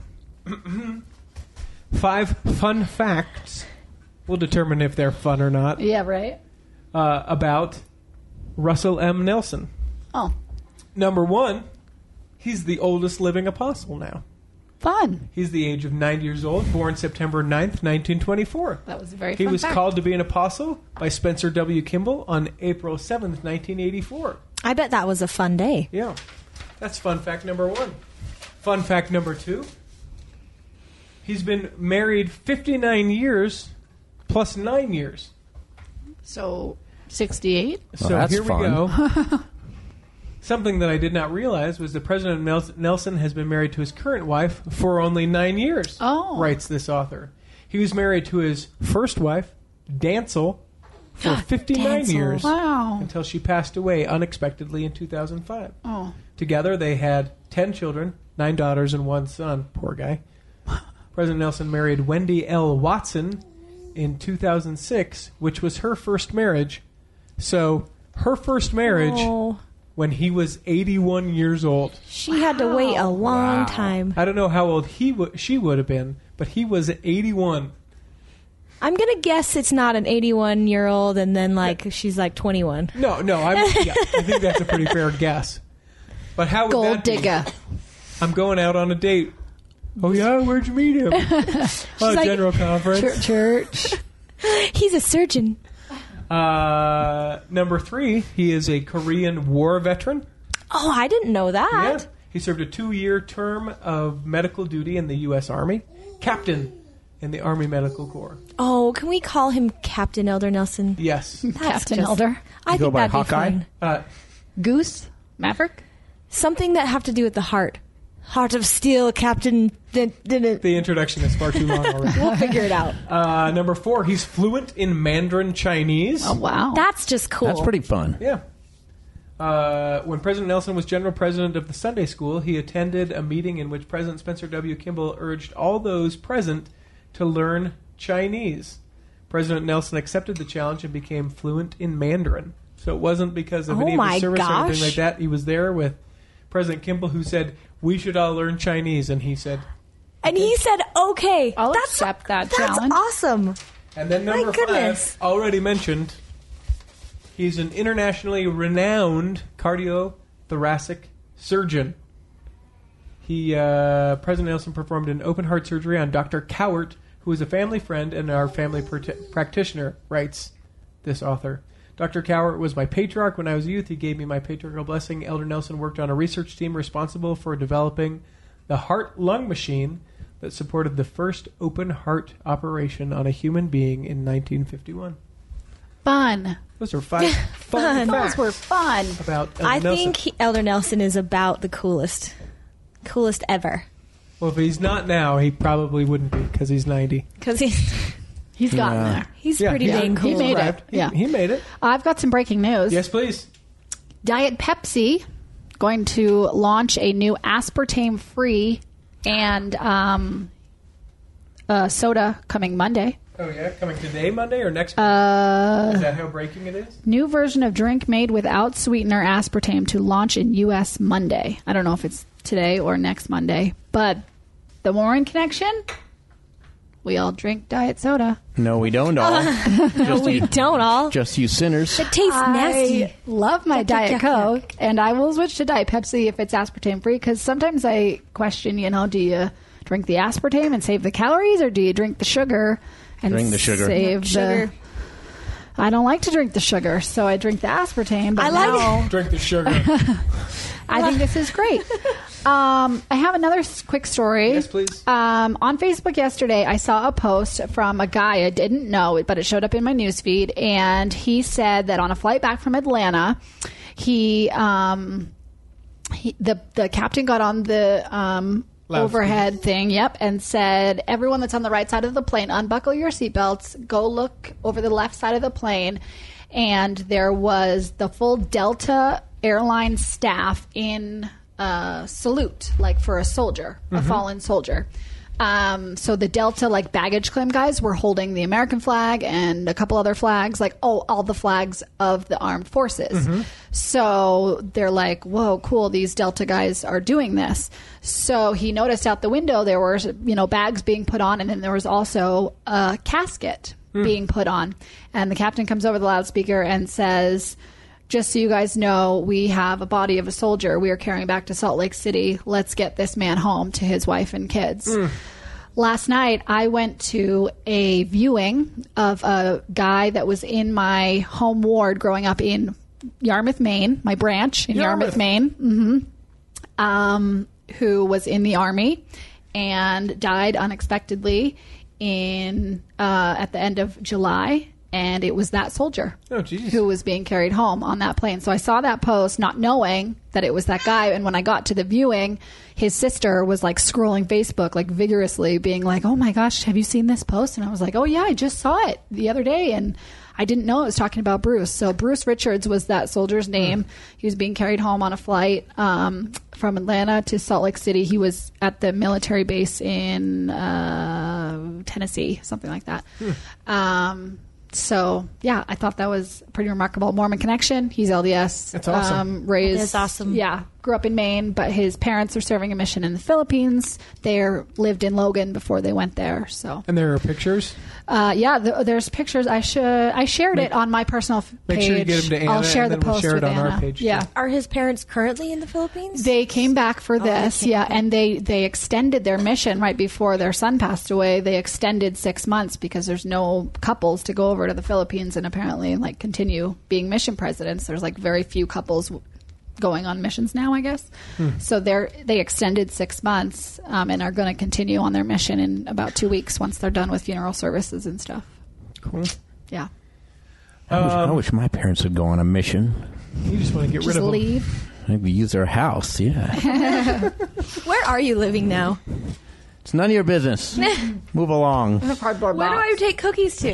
5 fun facts. We'll determine if they're fun or not. Yeah, right? About Russell M. Nelson. Oh, Number 1, he's the oldest living apostle now. fun. He's the age of 90 years old, born September 9th, 1924. That was a very He fun was fact. called to be an apostle by Spencer W. Kimball on April 7th, 1984. I bet that was a fun day. Yeah. That's fun fact number 1. Fun fact number 2. He's been married 59 years plus 9 years. So, 68? So that's here we fun. go. Something that I did not realize was that President Nelson has been married to his current wife for only 9 years, writes this author. He was married to his first wife, Dancel, for 59 Dancel. years Wow. until she passed away unexpectedly in 2005. Oh. Together, they had 10 children, 9 daughters, and 1 son. Poor guy. President Nelson married Wendy L. Watson in 2006, which was her first marriage. So, her first marriage Oh, when he was 81 years old. she had to wait a long time. I don't know how old she would have been, but he was 81. I'm going to guess it's not an 81-year-old and then, she's 21. No, I think that's a pretty fair guess. But how would Gold that be? digger. I'm going out on a date. Oh, yeah? Where'd you meet him? like, General Conference. Church. He's a surgeon. Number 3, he is a Korean War veteran. Oh, I didn't know that. Yeah. He served a 2-year term of medical duty in the U.S. Army. Captain in the Army Medical Corps. Oh, can we call him Captain Elder Nelson? Yes. That's Captain just- Elder. I go think by that'd be Hawkeye? fun. Goose. Maverick. Something that have to do with the heart. Heart of Steel, Captain. The introduction is far too long already. We'll figure it out. Number 4, he's fluent in Mandarin Chinese. Oh, wow. That's just cool. That's pretty fun. Yeah. When President Nelson was general president of the Sunday School, he attended a meeting in which President Spencer W. Kimball urged all those present to learn Chinese. President Nelson accepted the challenge and became fluent in Mandarin. So it wasn't because of Oh any of my his service or anything gosh. like that. He was there with President Kimball, who said, "We should all learn Chinese," and he said. And he said, okay. I'll accept that That's challenge. awesome. And then My number 5, goodness. already mentioned, he's an internationally renowned cardiothoracic surgeon. President Nelson performed an open heart surgery on Dr. Cowart, who is a family friend and our family practitioner, writes this author. Dr. Cowart was my patriarch when I was a youth. He gave me my patriarchal blessing. Elder Nelson worked on a research team responsible for developing the heart-lung machine that supported the first open heart operation on a human being in 1951. Fun. Those are 5 fun facts Those were fun. about Elder I Nelson. think Elder Nelson is about the coolest. Coolest ever. Well, if he's not now, he probably wouldn't be because he's 90. Because He's gotten Yeah. there. he's Yeah, pretty he- dang he cool. made it. Arrived. Yeah. He made it. I've got some breaking news. Yes, please. Diet Pepsi going to launch a new aspartame-free and soda coming Monday. Oh, yeah? Coming today, Monday, or next Monday? Is that how breaking it is? New version of drink made without sweetener aspartame to launch in U.S. Monday. I don't know if it's today or next Monday, but the Warren Connection, we all drink diet soda. No, we don't all. No, we don't all. Just you sinners. It tastes nasty. I love my Diet yuck, Coke, and I will switch to Diet Pepsi if it's aspartame free, because sometimes I question, do you drink the aspartame and save the calories, or do you drink the sugar and Drink the sugar. save Sugar. the... I don't like to drink the sugar, so I drink the aspartame, but I like now Drink the sugar. I think this is great. I have another quick story. Yes, please. On Facebook yesterday, I saw a post from a guy I didn't know, but it showed up in my newsfeed, and he said that on a flight back from Atlanta, the captain got on the overhead thing, and said, everyone that's on the right side of the plane, unbuckle your seatbelts, go look over the left side of the plane, and there was the full Delta Airlines staff in salute, like for a soldier, a fallen soldier. So the Delta like baggage claim guys were holding the American flag and a couple other flags, like all the flags of the armed forces. So they're like, whoa, cool, these Delta guys are doing this. So he noticed out the window there were, bags being put on, and then there was also a casket being put on. And the captain comes over the loudspeaker and says, just so you guys know, we have a body of a soldier we are carrying back to Salt Lake City. Let's get this man home to his wife and kids. Last night, I went to a viewing of a guy that was in my home ward growing up in Yarmouth, Maine, my branch in Yarmouth, Maine, who was in the Army and died unexpectedly at the end of July. And it was that soldier who was being carried home on that plane. So I saw that post, not knowing that it was that guy. And when I got to the viewing, his sister was like scrolling Facebook, like vigorously, being like, "Oh my gosh, have you seen this post?" And I was like, "Oh yeah, I just saw it the other day." And I didn't know it was talking about Bruce. So Bruce Richards was that soldier's name. He was being carried home on a flight from Atlanta to Salt Lake City. He was at the military base in Tennessee, something like that. So, yeah, I thought that was pretty remarkable. Mormon connection. He's LDS. That's awesome. Raised, That's awesome. Yeah, grew up in Maine, but his parents are serving a mission in the Philippines. They lived in Logan before they went there. So, And there are pictures? There's pictures. I shared it on my personal page. Make sure you get them to Anna, I'll share and the then we'll post share it with on Anna. our page, Yeah. too. Are his parents currently in the Philippines? They came back for this, they came back. and they extended their mission right before their son passed away. They extended 6 months because there's no couples to go over to the Philippines and apparently like continue being mission presidents. There's like very few couples going on missions now, I guess. So they extended 6 months and are going to continue on their mission in about 2 weeks once they're done with funeral services and stuff. Cool. Yeah. I wish my parents would go on a mission. You just want to get Just rid of them. leave. Maybe use their house. Yeah. Where are you living now? It's none of your business. Move along. Cardboard Where do box. I take cookies to?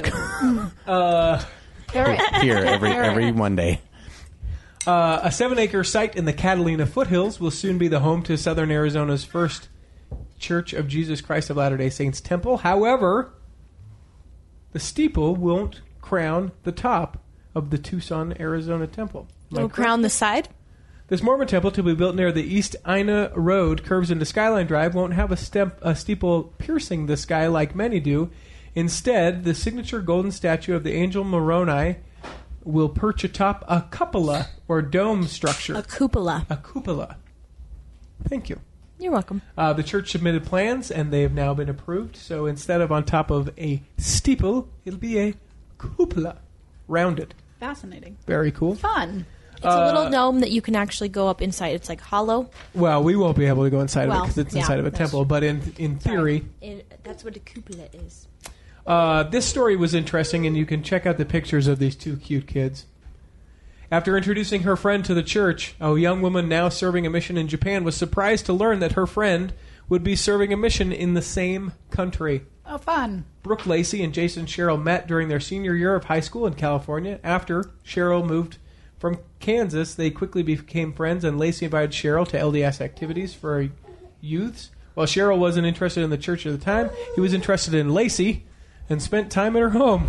Here every Monday. A 7-acre site in the Catalina foothills will soon be the home to Southern Arizona's first Church of Jesus Christ of Latter-day Saints temple. However, the steeple won't crown the top of the Tucson, Arizona temple. We'll crown the side? This Mormon temple, to be built near the East Ina Road, curves into Skyline Drive, won't have a steeple piercing the sky like many do. Instead, the signature golden statue of the angel Moroni will perch atop a cupola or dome structure. A cupola. A cupola. Thank you. You're welcome. The church submitted plans, and they have now been approved. So instead of on top of a steeple, it'll be a cupola, rounded. Fascinating. Very cool. Fun. It's a little dome that you can actually go up inside. It's like hollow. Well, we won't be able to go inside of it Well, because it's yeah, inside of a that's- temple. But in theory, That's what a cupola is. this story was interesting, and you can check out the pictures of these two cute kids. After introducing her friend to the church, a young woman now serving a mission in Japan was surprised to learn that her friend would be serving a mission in the same country. Oh, fun. Brooke Lacey and Jason Sherrill met during their senior year of high school in California. After Sherrill moved from Kansas, they quickly became friends, and Lacey invited Sherrill to LDS activities for youths. While Sherrill wasn't interested in the church at the time, he was interested in Lacey and spent time at her home.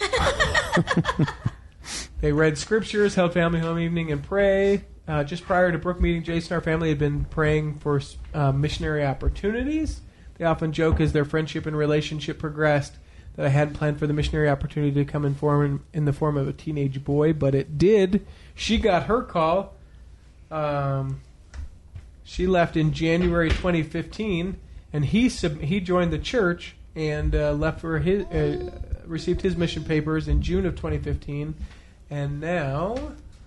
They read scriptures, held family home evening, and pray. Just prior to Brooke meeting Jason, our family had been praying for missionary opportunities. They often joke as their friendship and relationship progressed that I hadn't planned for the missionary opportunity to come in the form of a teenage boy, but it did. She got her call. She left in January 2015, and he joined the church and left for received his mission papers in June of 2015, and now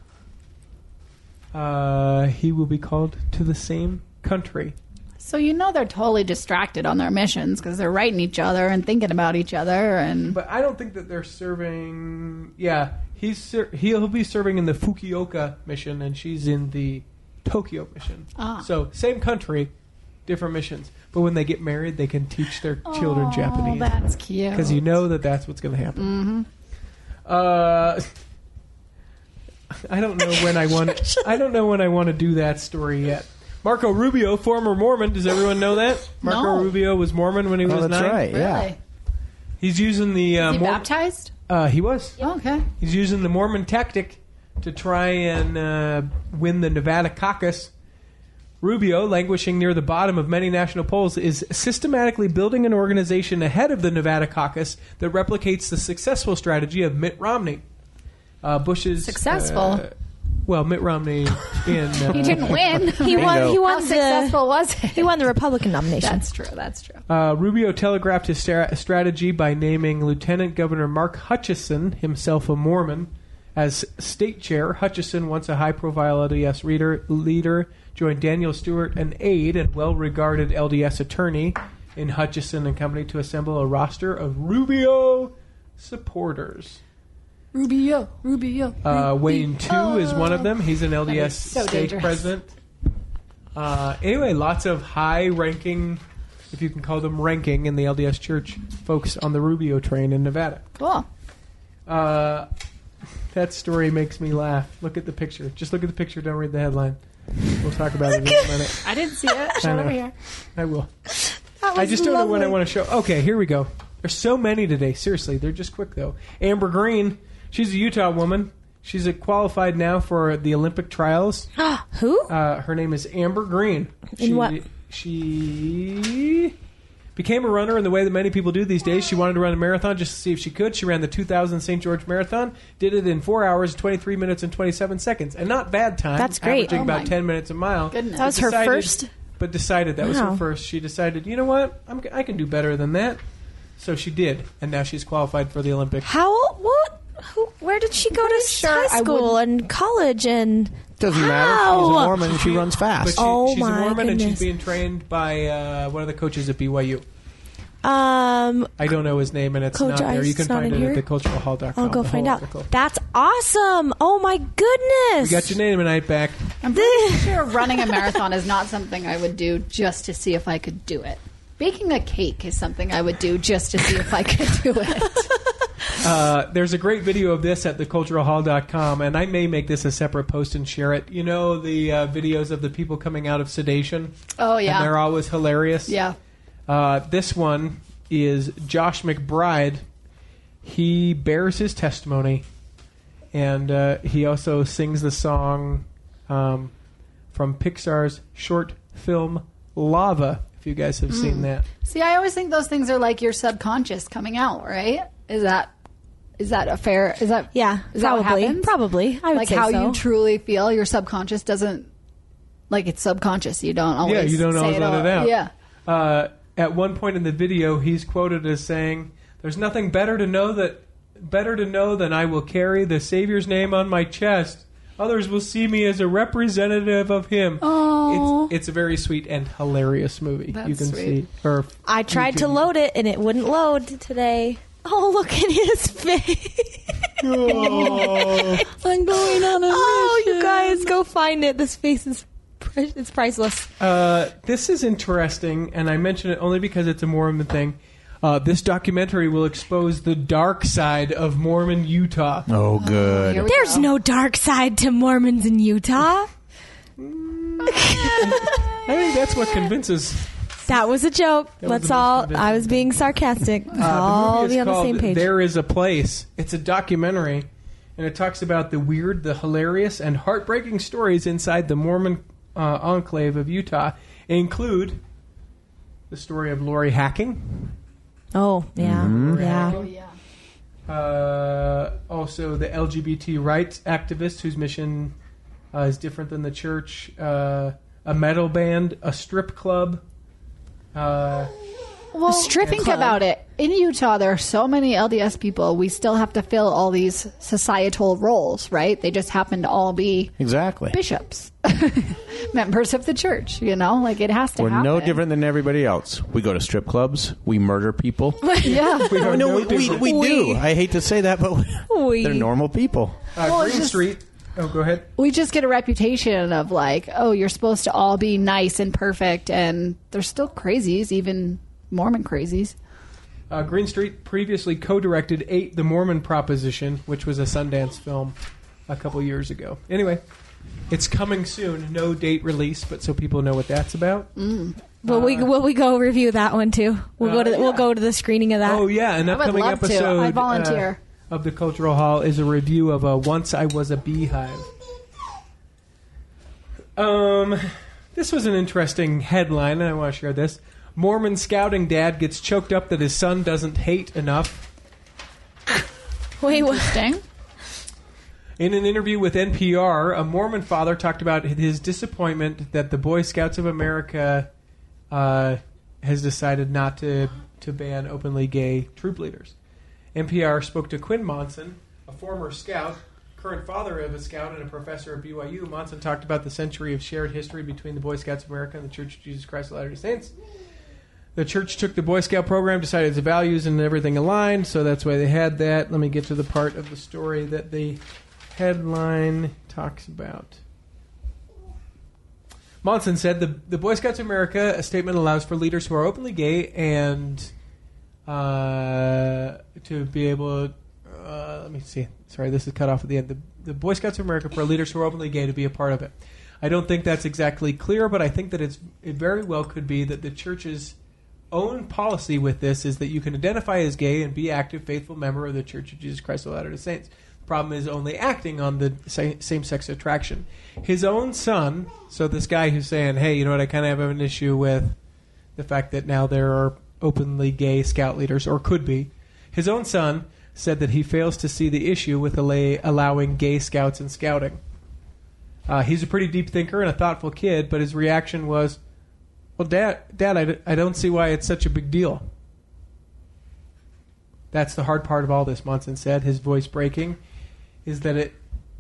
he will be called to the same country. So they're totally distracted on their missions because they're writing each other and thinking about each other. And But I don't think that they're serving. Yeah, he'll be serving in the Fukuoka mission, and she's in the Tokyo mission. So same country, different missions. But when they get married, they can teach their children Japanese. Oh, that's cute. Because that's what's going to happen. I don't know when I want. I don't know when I want to do that story yet. Marco Rubio, former Mormon. Does everyone know that? Marco No. Rubio was Mormon when he was Oh, that's 9. right. Yeah. Really? He's using the Is he baptized? He was. Oh, okay. He's using the Mormon tactic to try and win the Nevada caucus. Rubio, languishing near the bottom of many national polls, is systematically building an organization ahead of the Nevada caucus that replicates the successful strategy of Mitt Romney. Bush's Successful? Well, Mitt Romney in He didn't win. He won. He How won successful was it? He won the Republican nomination. That's true. That's true. Rubio telegraphed his strategy by naming Lieutenant Governor Mark Hutchison, himself a Mormon, as state chair. Hutchison, once a high-profile LDS leader, joined Daniel Stewart, an aide and well-regarded LDS attorney, in Hutchison and company to assemble a roster of Rubio supporters. Rubio. Wayne, too, is one of them. He's an LDS so state dangerous. president. Anyway, lots of high-ranking, if you can call them ranking, in the LDS Church folks on the Rubio train in Nevada. Cool. That story makes me laugh. Look at the picture. Just look at the picture. Don't read the headline. We'll talk about it in a minute. I didn't see it. Show I it know. over here. I will. That was I just don't know when I lovely. want to show. Okay, here we go. There's so many today. Seriously, they're just quick, though. Amber Green. She's a Utah woman. She's qualified now for the Olympic trials. Who? Her name is Amber Green. What? She became a runner in the way that many people do these days. She wanted to run a marathon just to see if she could. She ran the 2000 St. George Marathon. Did it in 4 hours, 23 minutes, and 27 seconds. And not bad time. That's great. Averaging Oh about my 10 minutes a mile. Goodness. That was her first? But decided that was Wow. her first. She decided, you know what? I can do better than that. So she did. And now she's qualified for the Olympics. How? What? Who? Where did she go to sure high I school and college and? Doesn't How? matter. She's a Mormon and she runs But fast. she's a my Mormon and she's goodness. being trained by one of the coaches at BYU. Um, I don't know his name, and it's Coach not there. You can Ice not find in it at here? theculturalhall.com. I'll go the find whole out. article. That's awesome! Oh my goodness! You got your name tonight back. I'm pretty sure running a marathon is not something I would do just to see if I could do it. Baking a cake is something I would do just to see if I could do it. There's a great video of this at theculturalhall.com, and I may make this a separate post and share it. You know the videos of the people coming out of sedation? Oh, yeah. And they're always hilarious. Yeah. This one is Josh McBride. He bears his testimony, and he also sings the song from Pixar's short film Lava, if you guys have seen that. See, I always think those things are like your subconscious coming out, right? Is that a fair? Is that Yeah, Is that what probably. happens? Probably. I would Like say how so. you truly feel. Your subconscious doesn't like it's subconscious. You don't always. Yeah, you don't say always let all. it out. Yeah. At one point in the video, he's quoted as saying, "There's nothing better to know than I will carry the Savior's name on my chest. Others will see me as a representative of Him." Oh. It's a very sweet and hilarious movie. That's you can sweet. see. Or I tried to load it and it wouldn't load today. Oh, look at his face! I'm going on a Oh, mission. you guys, go find it. This face is it's priceless. This is interesting, and I mention it only because it's a Mormon thing. This documentary will expose the dark side of Mormon Utah. Oh, good. Here we There's go. no dark side to Mormons in Utah. I think that's what convinces. That was a joke. That was Let's the most all. convincing I was being sarcastic. Let's all The movie be is on the called same page. There Is a Place. It's a documentary, and it talks about the weird, the hilarious, and heartbreaking stories inside the Mormon enclave of Utah. They include the story of Lori Hacking, Oh yeah, yeah. Oh, yeah. also the LGBT rights activist whose mission is different than the church, a metal band, a strip club. Well, think club. about it. In Utah, there are so many LDS people. We still have to fill all these societal roles, right? They just happen to all be Exactly. bishops, members of the church. You know, like it has to We're happen. no different than everybody else. We go to strip clubs. We murder people. Yeah. We are No, no we different. do. I hate to say that, but they're normal people. Well, it's Green just- Street. Oh, go ahead. We just get a reputation of like, oh, you're supposed to all be nice and perfect, and they're still crazies, even Mormon crazies. Green Street previously co-directed The Mormon Proposition, which was a Sundance film a couple years ago. Anyway, It's coming soon. No date release, but so people know what that's about. Will we go review that one too? We'll go to the screening of that. Oh yeah, an I would upcoming love episode. to. I'd volunteer. Of the Cultural Hall is a review of Once I Was a Beehive. This was an interesting headline, and I want to share this. Mormon scouting dad gets choked up that his son doesn't hate enough. Wait, what? Interesting. In an interview with NPR, a Mormon father talked about his disappointment that the Boy Scouts of America has decided not to ban openly gay troop leaders. NPR spoke to Quinn Monson, a former scout, current father of a scout and a professor at BYU. Monson talked about the century of shared history between the Boy Scouts of America and the Church of Jesus Christ of Latter-day Saints. The church took the Boy Scout program, decided its values and everything aligned, so that's why they had that. Let me get to the part of the story that the headline talks about. Monson said the Boy Scouts of America, a statement allows for leaders who are openly gay and to be able to, let me see. Sorry, this is cut off at the end. The Boy Scouts of America for leaders who are openly gay to be a part of it. I don't think that's exactly clear, but I think that it very well could be that the church's own policy with this is that you can identify as gay and be active, faithful member of the Church of Jesus Christ of Latter-day Saints. The problem is only acting on the same-sex attraction. His own son, so this guy who's saying, hey, you know what, I kind of have an issue with the fact that now there are openly gay scout leaders, or could be. His own son said that he fails to see the issue with allowing gay scouts in scouting. He's a pretty deep thinker and a thoughtful kid, but his reaction was, well, Dad, I don't see why it's such a big deal. That's the hard part of all this, Monson said, his voice breaking, is that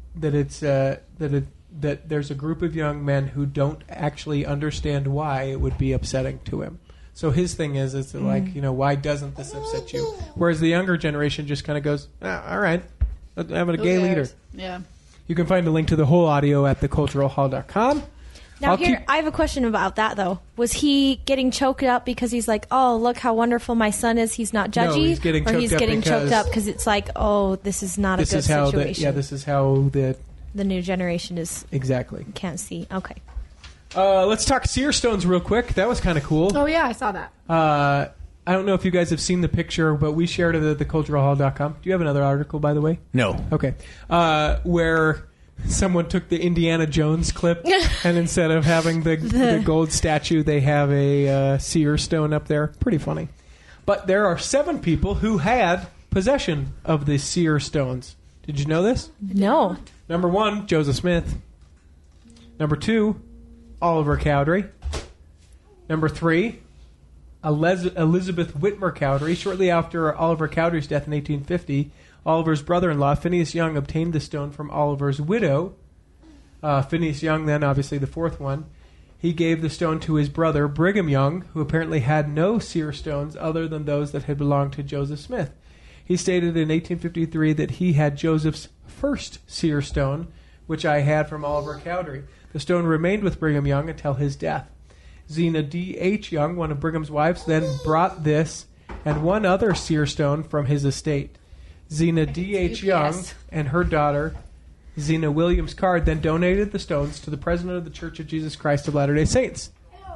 there's a group of young men who don't actually understand why it would be upsetting to him. So his thing is like, why doesn't this upset you? Whereas the younger generation just kind of goes, all right, I'm having a gay leader. Yeah. You can find a link to the whole audio at theculturalhall.com. Now, I have a question about that, though. Was he getting choked up because he's like, oh, look how wonderful my son is, he's not judgy? No, he's getting choked up because it's like, oh, this is not a good situation. This is how the new generation is... Exactly. Can't see. Okay. Let's talk seer stones real quick. That was kind of cool. Oh, yeah, I saw that. I don't know if you guys have seen the picture, but we shared it at theculturalhall.com. Do you have another article, by the way? No. Okay. Where someone took the Indiana Jones clip, and instead of having the gold statue, they have a seer stone up there. Pretty funny. But there are 7 people who had possession of the seer stones. Did you know this? No. Number 1, Joseph Smith. Number 2, Oliver Cowdery. Number 3, Elizabeth Whitmer Cowdery. Shortly after Oliver Cowdery's death in 1850, Oliver's brother-in-law, Phineas Young, obtained the stone from Oliver's widow. Phineas Young, then obviously the 4th one. He gave the stone to his brother, Brigham Young, who apparently had no seer stones other than those that had belonged to Joseph Smith. He stated in 1853 that he had Joseph's first seer stone, which I had from Oliver Cowdery. The stone remained with Brigham Young until his death. Zena D.H. Young, one of Brigham's wives, then brought this and one other seer stone from his estate. Zena D.H. Young and her daughter, Zena Williams Card, then donated the stones to the president of the Church of Jesus Christ of Latter-day Saints.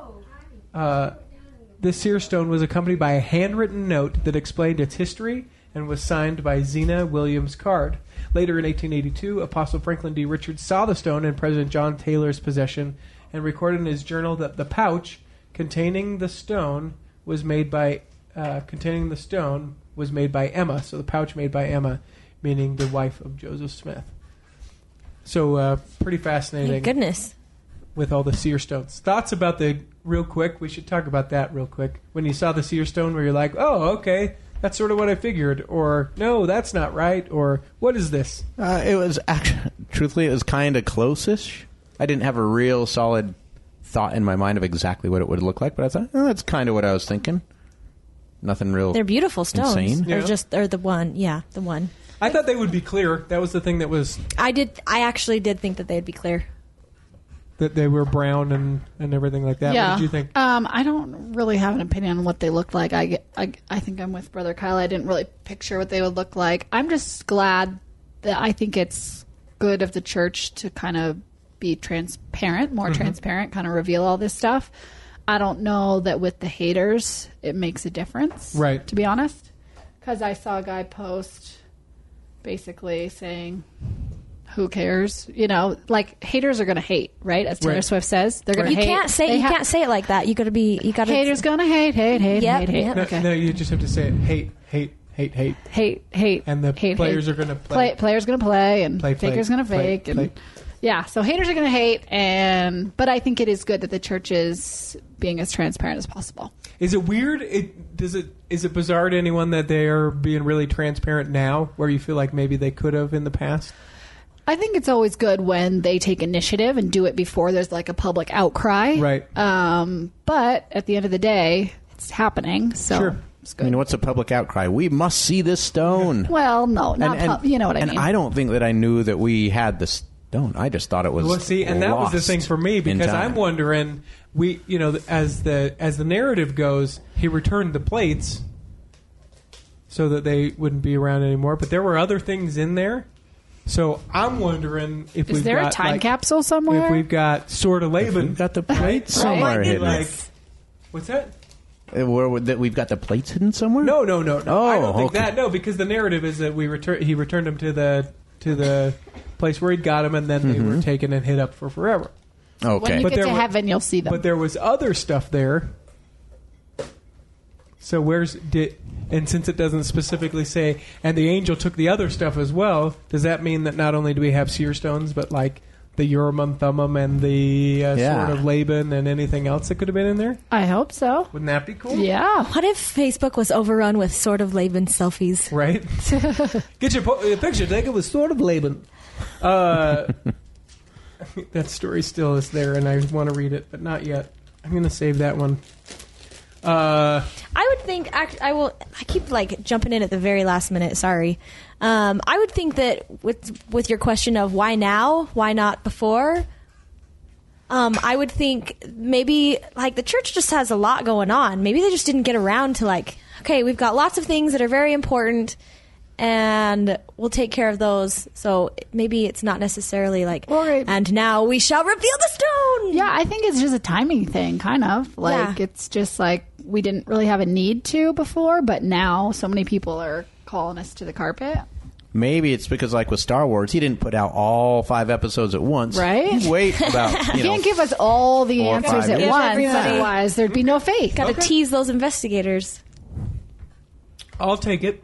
This seer stone was accompanied by a handwritten note that explained its history and was signed by Zena Williams Card. Later in 1882, Apostle Franklin D. Richards saw the stone in President John Taylor's possession and recorded in his journal that the pouch containing the stone was made by Emma. So the pouch made by Emma, meaning the wife of Joseph Smith. So pretty fascinating. Thank goodness. With all the seer stones. Thoughts about real quick, we should talk about that real quick. When you saw the seer stone where you're like, oh, okay, that's sort of what I figured. Or, no, that's not right. Or, what is this? It was actually, truthfully, it was kind of close-ish. I didn't have a real solid thought in my mind of exactly what it would look like, but I thought, oh, that's kind of what I was thinking. Nothing real. They're beautiful stones. Insane. They're the one. Yeah, the one. I thought they would be clear. That was the thing that was... I actually did think that they'd be clear. That they were brown and everything like that. Yeah. What did you think? I don't really have an opinion on what they look like. I think I'm with Brother Kyle. I didn't really picture what they would look like. I'm just glad that I think it's good of the church to kind of be transparent, more transparent, kind of reveal all this stuff. I don't know that with the haters it makes a difference, Right. to be honest. Because I saw a guy post basically saying, who cares? You know, like haters are going to hate, right? As Taylor Right. Swift says, they're going to You hate. can't say They can't say it like that. You got to Haters going to hate. Yep, Hate. yep. Okay. No, you just have to say it. Hate. Hate. And the hate, players hate. are going to play. Players going to play, and Play, fakers going to play, fake. play. And yeah, so haters are going to hate, but I think it is good that the church is being as transparent as possible. Is it weird? Is it bizarre to anyone that they are being really transparent now, where you feel like maybe they could have in the past? I think it's always good when they take initiative and do it before there's like a public outcry. Right. But at the end of the day, it's happening, so Sure. it's I good. mean, what's a public outcry? We must see this stone. Well, no, not you know what I mean. And I don't think that I knew that we had the stone. I just thought it was. Well, see, and that was the lost thing for me, in because time. I'm wondering, as the narrative goes, he returned the plates so that they wouldn't be around anymore. But there were other things in there, so I'm wondering if Is we've there got, a time like, capsule somewhere? If we've got Sword of Laban, We've got the plates Right. somewhere Oh, my hidden. like, what's that? That we've got the plates hidden somewhere. No. Oh, I don't think okay. that. No, because the narrative is that he returned them to the place where he'd got them, and then they were taken and hid up for forever. Okay. When you But get there to were- heaven, you'll see them. But there was other stuff there. So and since it doesn't specifically say, and the angel took the other stuff as well, does that mean that not only do we have seer stones, but like the Urim and Thummim and the Yeah. Sword of Laban and anything else that could have been in there? I hope so. Wouldn't that be cool? Yeah. What if Facebook was overrun with Sword of Laban selfies? Right? Get your picture taken with Sword of Laban. That story still is there, and I want to read it, but not yet. I'm going to save that one. I would think. I keep like jumping in at the very last minute. Sorry. I would think that with your question of why now, why not before. I would think maybe like the church just has a lot going on. Maybe they just didn't get around to like, okay, we've got lots of things that are very important, and we'll take care of those. So maybe it's not necessarily like, Right. and now we shall reveal the stone. Yeah, I think it's just a timing thing, kind of. Like, Yeah. it's just like we didn't really have a need to before, but now so many people are calling us to the carpet. Maybe it's because, like with Star Wars, he didn't put out all 5 episodes at once. Right? He'd wait about, You can't give us all the 4 or answers 5 at years. once, Everybody. otherwise there'd be no faith. Got to tease those investigators. I'll take it.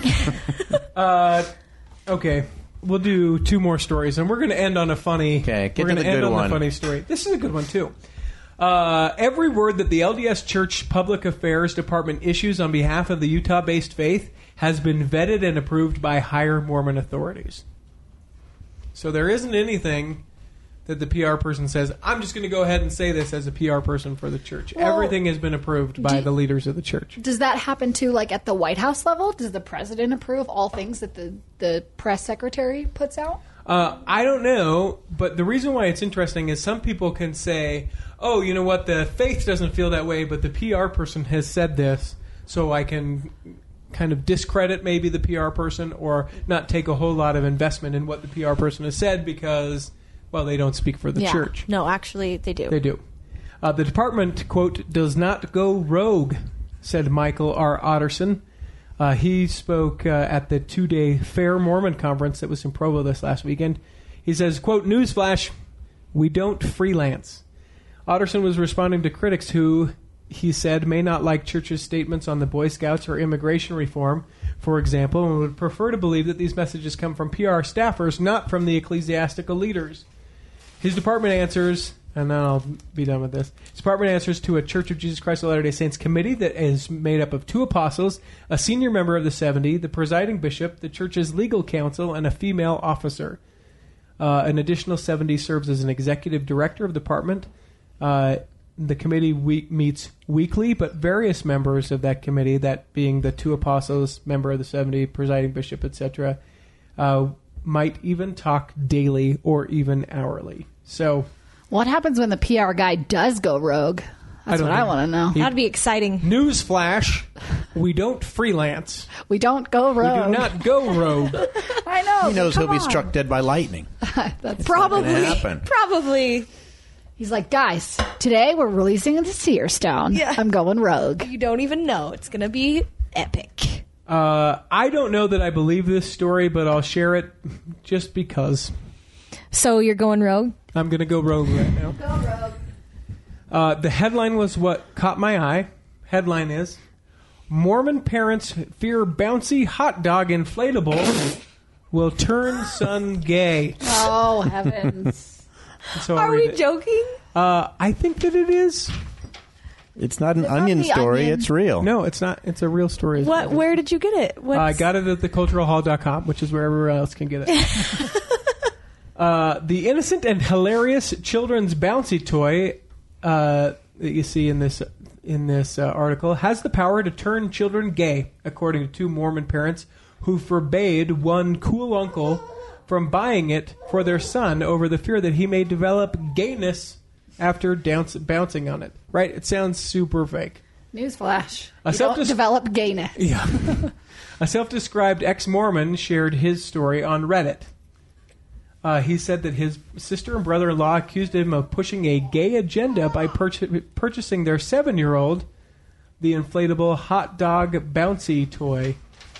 Okay, we'll do 2 more stories, and we're going to end on a funny. Okay, get we're to gonna the end good on one. the funny story. This is a good one too. Every word that the LDS Church Public Affairs Department issues on behalf of the Utah-based faith has been vetted and approved by higher Mormon authorities. So there isn't anything that the PR person says, I'm just going to go ahead and say this as a PR person for the church. Well, Everything has been approved by the leaders of the church. Does that happen too, like at the White House level? Does the president approve all things that the press secretary puts out? I don't know, but the reason why it's interesting is some people can say, oh, you know what, the faith doesn't feel that way, but the PR person has said this, so I can kind of discredit maybe the PR person or not take a whole lot of investment in what the PR person has said because, well, they don't speak for the church. No, actually, they do. They do. The department, quote, does not go rogue, said Michael R. Otterson. He spoke at the 2-day Fair Mormon Conference that was in Provo this last weekend. He says, quote, newsflash, we don't freelance. Otterson was responding to critics who, he said, may not like church's statements on the Boy Scouts or immigration reform, for example, and would prefer to believe that these messages come from PR staffers, not from the ecclesiastical leaders. His department answers, and then I'll be done with this. His department answers to a Church of Jesus Christ of Latter-day Saints committee that is made up of 2 apostles, a senior member of the 70, the presiding bishop, the church's legal counsel, and a female officer. An additional 70 serves as an executive director of the department. The committee meets weekly, but various members of that committee, that being the 2 apostles, member of the 70, presiding bishop, etc., might even talk daily or even hourly. So, What happens when the PR guy does go rogue? That's what I want to know. That'd be exciting. Newsflash: we don't freelance. We don't go We rogue. do not go rogue. I know. He knows come he'll be on. struck dead by lightning. That's Probably. gonna happen. Probably. He's like, guys, today we're releasing the Seer Stone. Yeah. I'm going rogue. You don't even know. It's going to be epic. I don't know that I believe this story, but I'll share it just because. So you're going rogue? I'm going to go rogue right now. Go rogue. The headline was what caught my eye. Headline is, Mormon parents fear bouncy hot dog inflatable will turn son gay. Oh, heavens. So I'll Are read we it. joking? I think that it is. It's not an not onion the story. Onion? It's real. No, it's not. It's a real story. What? Where did you get it? I got it at theculturalhall.com, which is where everyone else can get it. The innocent and hilarious children's bouncy toy that you see in this article has the power to turn children gay, according to two Mormon parents who forbade one cool uncle from buying it for their son over the fear that he may develop gayness after bouncing on it. Right? It sounds super fake. Newsflash. A You don't self-dis- develop gayness. Yeah. A self-described ex-Mormon shared his story on Reddit. He said that his sister and brother-in-law accused him of pushing a gay agenda by purchasing their 7-year-old the inflatable hot dog bouncy toy.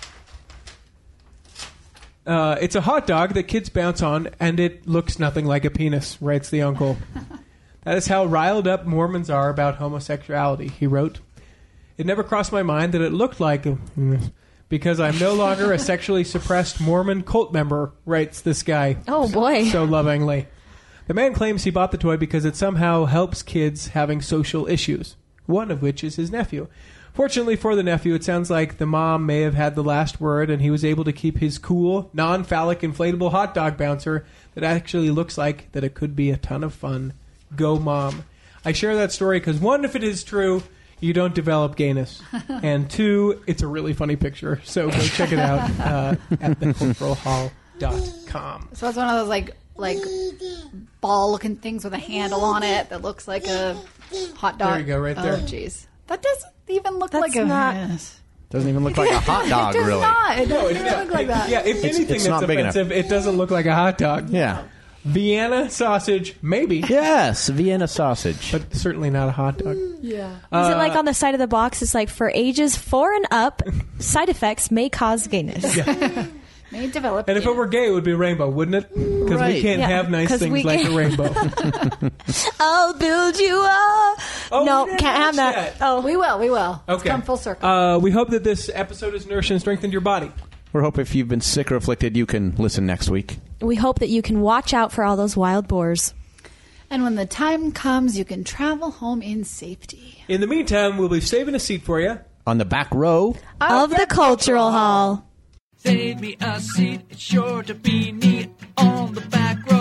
It's a hot dog that kids bounce on, and it looks nothing like a penis, writes the uncle. That is how riled up Mormons are about homosexuality, he wrote. It never crossed my mind that it looked like a... because I'm no longer a sexually suppressed Mormon cult member, writes this guy. Oh, boy. So lovingly. The man claims he bought the toy because it somehow helps kids having social issues, one of which is his nephew. Fortunately for the nephew, it sounds like the mom may have had the last word, and he was able to keep his cool, non-phallic inflatable hot dog bouncer that actually looks like that it could be a ton of fun. Go, Mom. I share that story because, one, if it is true, you don't develop gayness. And two, it's a really funny picture. So go check it out at theculturalhall.com. So it's one of those like ball-looking things with a handle on it that looks like a hot dog. There you go, right there. Oh, jeez. That doesn't even look That's like a... not- Yes. Doesn't even look like a hot dog, It does really. not. It doesn't even look like that. Yeah, if anything it's that's not big enough. offensive, it doesn't look like a hot dog. Yeah. Vienna sausage, maybe. Yes, Vienna sausage. But certainly not a hot dog. Yeah. Is it like on the side of the box? It's like for ages 4 and up, side effects may cause gayness. May develop. And if it were gay, it would be a rainbow, wouldn't it? Because we Right. can't Yeah, have nice 'cause things we like a can't. rainbow. I'll build you up. Oh, No, we didn't can't have watch that. that. Oh, We will. It's Okay. come full circle. We hope that this episode has nourished and strengthened your body. We hope if you've been sick or afflicted, you can listen next week. we hope that you can watch out for all those wild boars. And when the time comes, you can travel home in safety. In the meantime, we'll be saving a seat for you. On the back row, Of the Cultural Hall. Save me a seat, it's sure to be neat on the back row.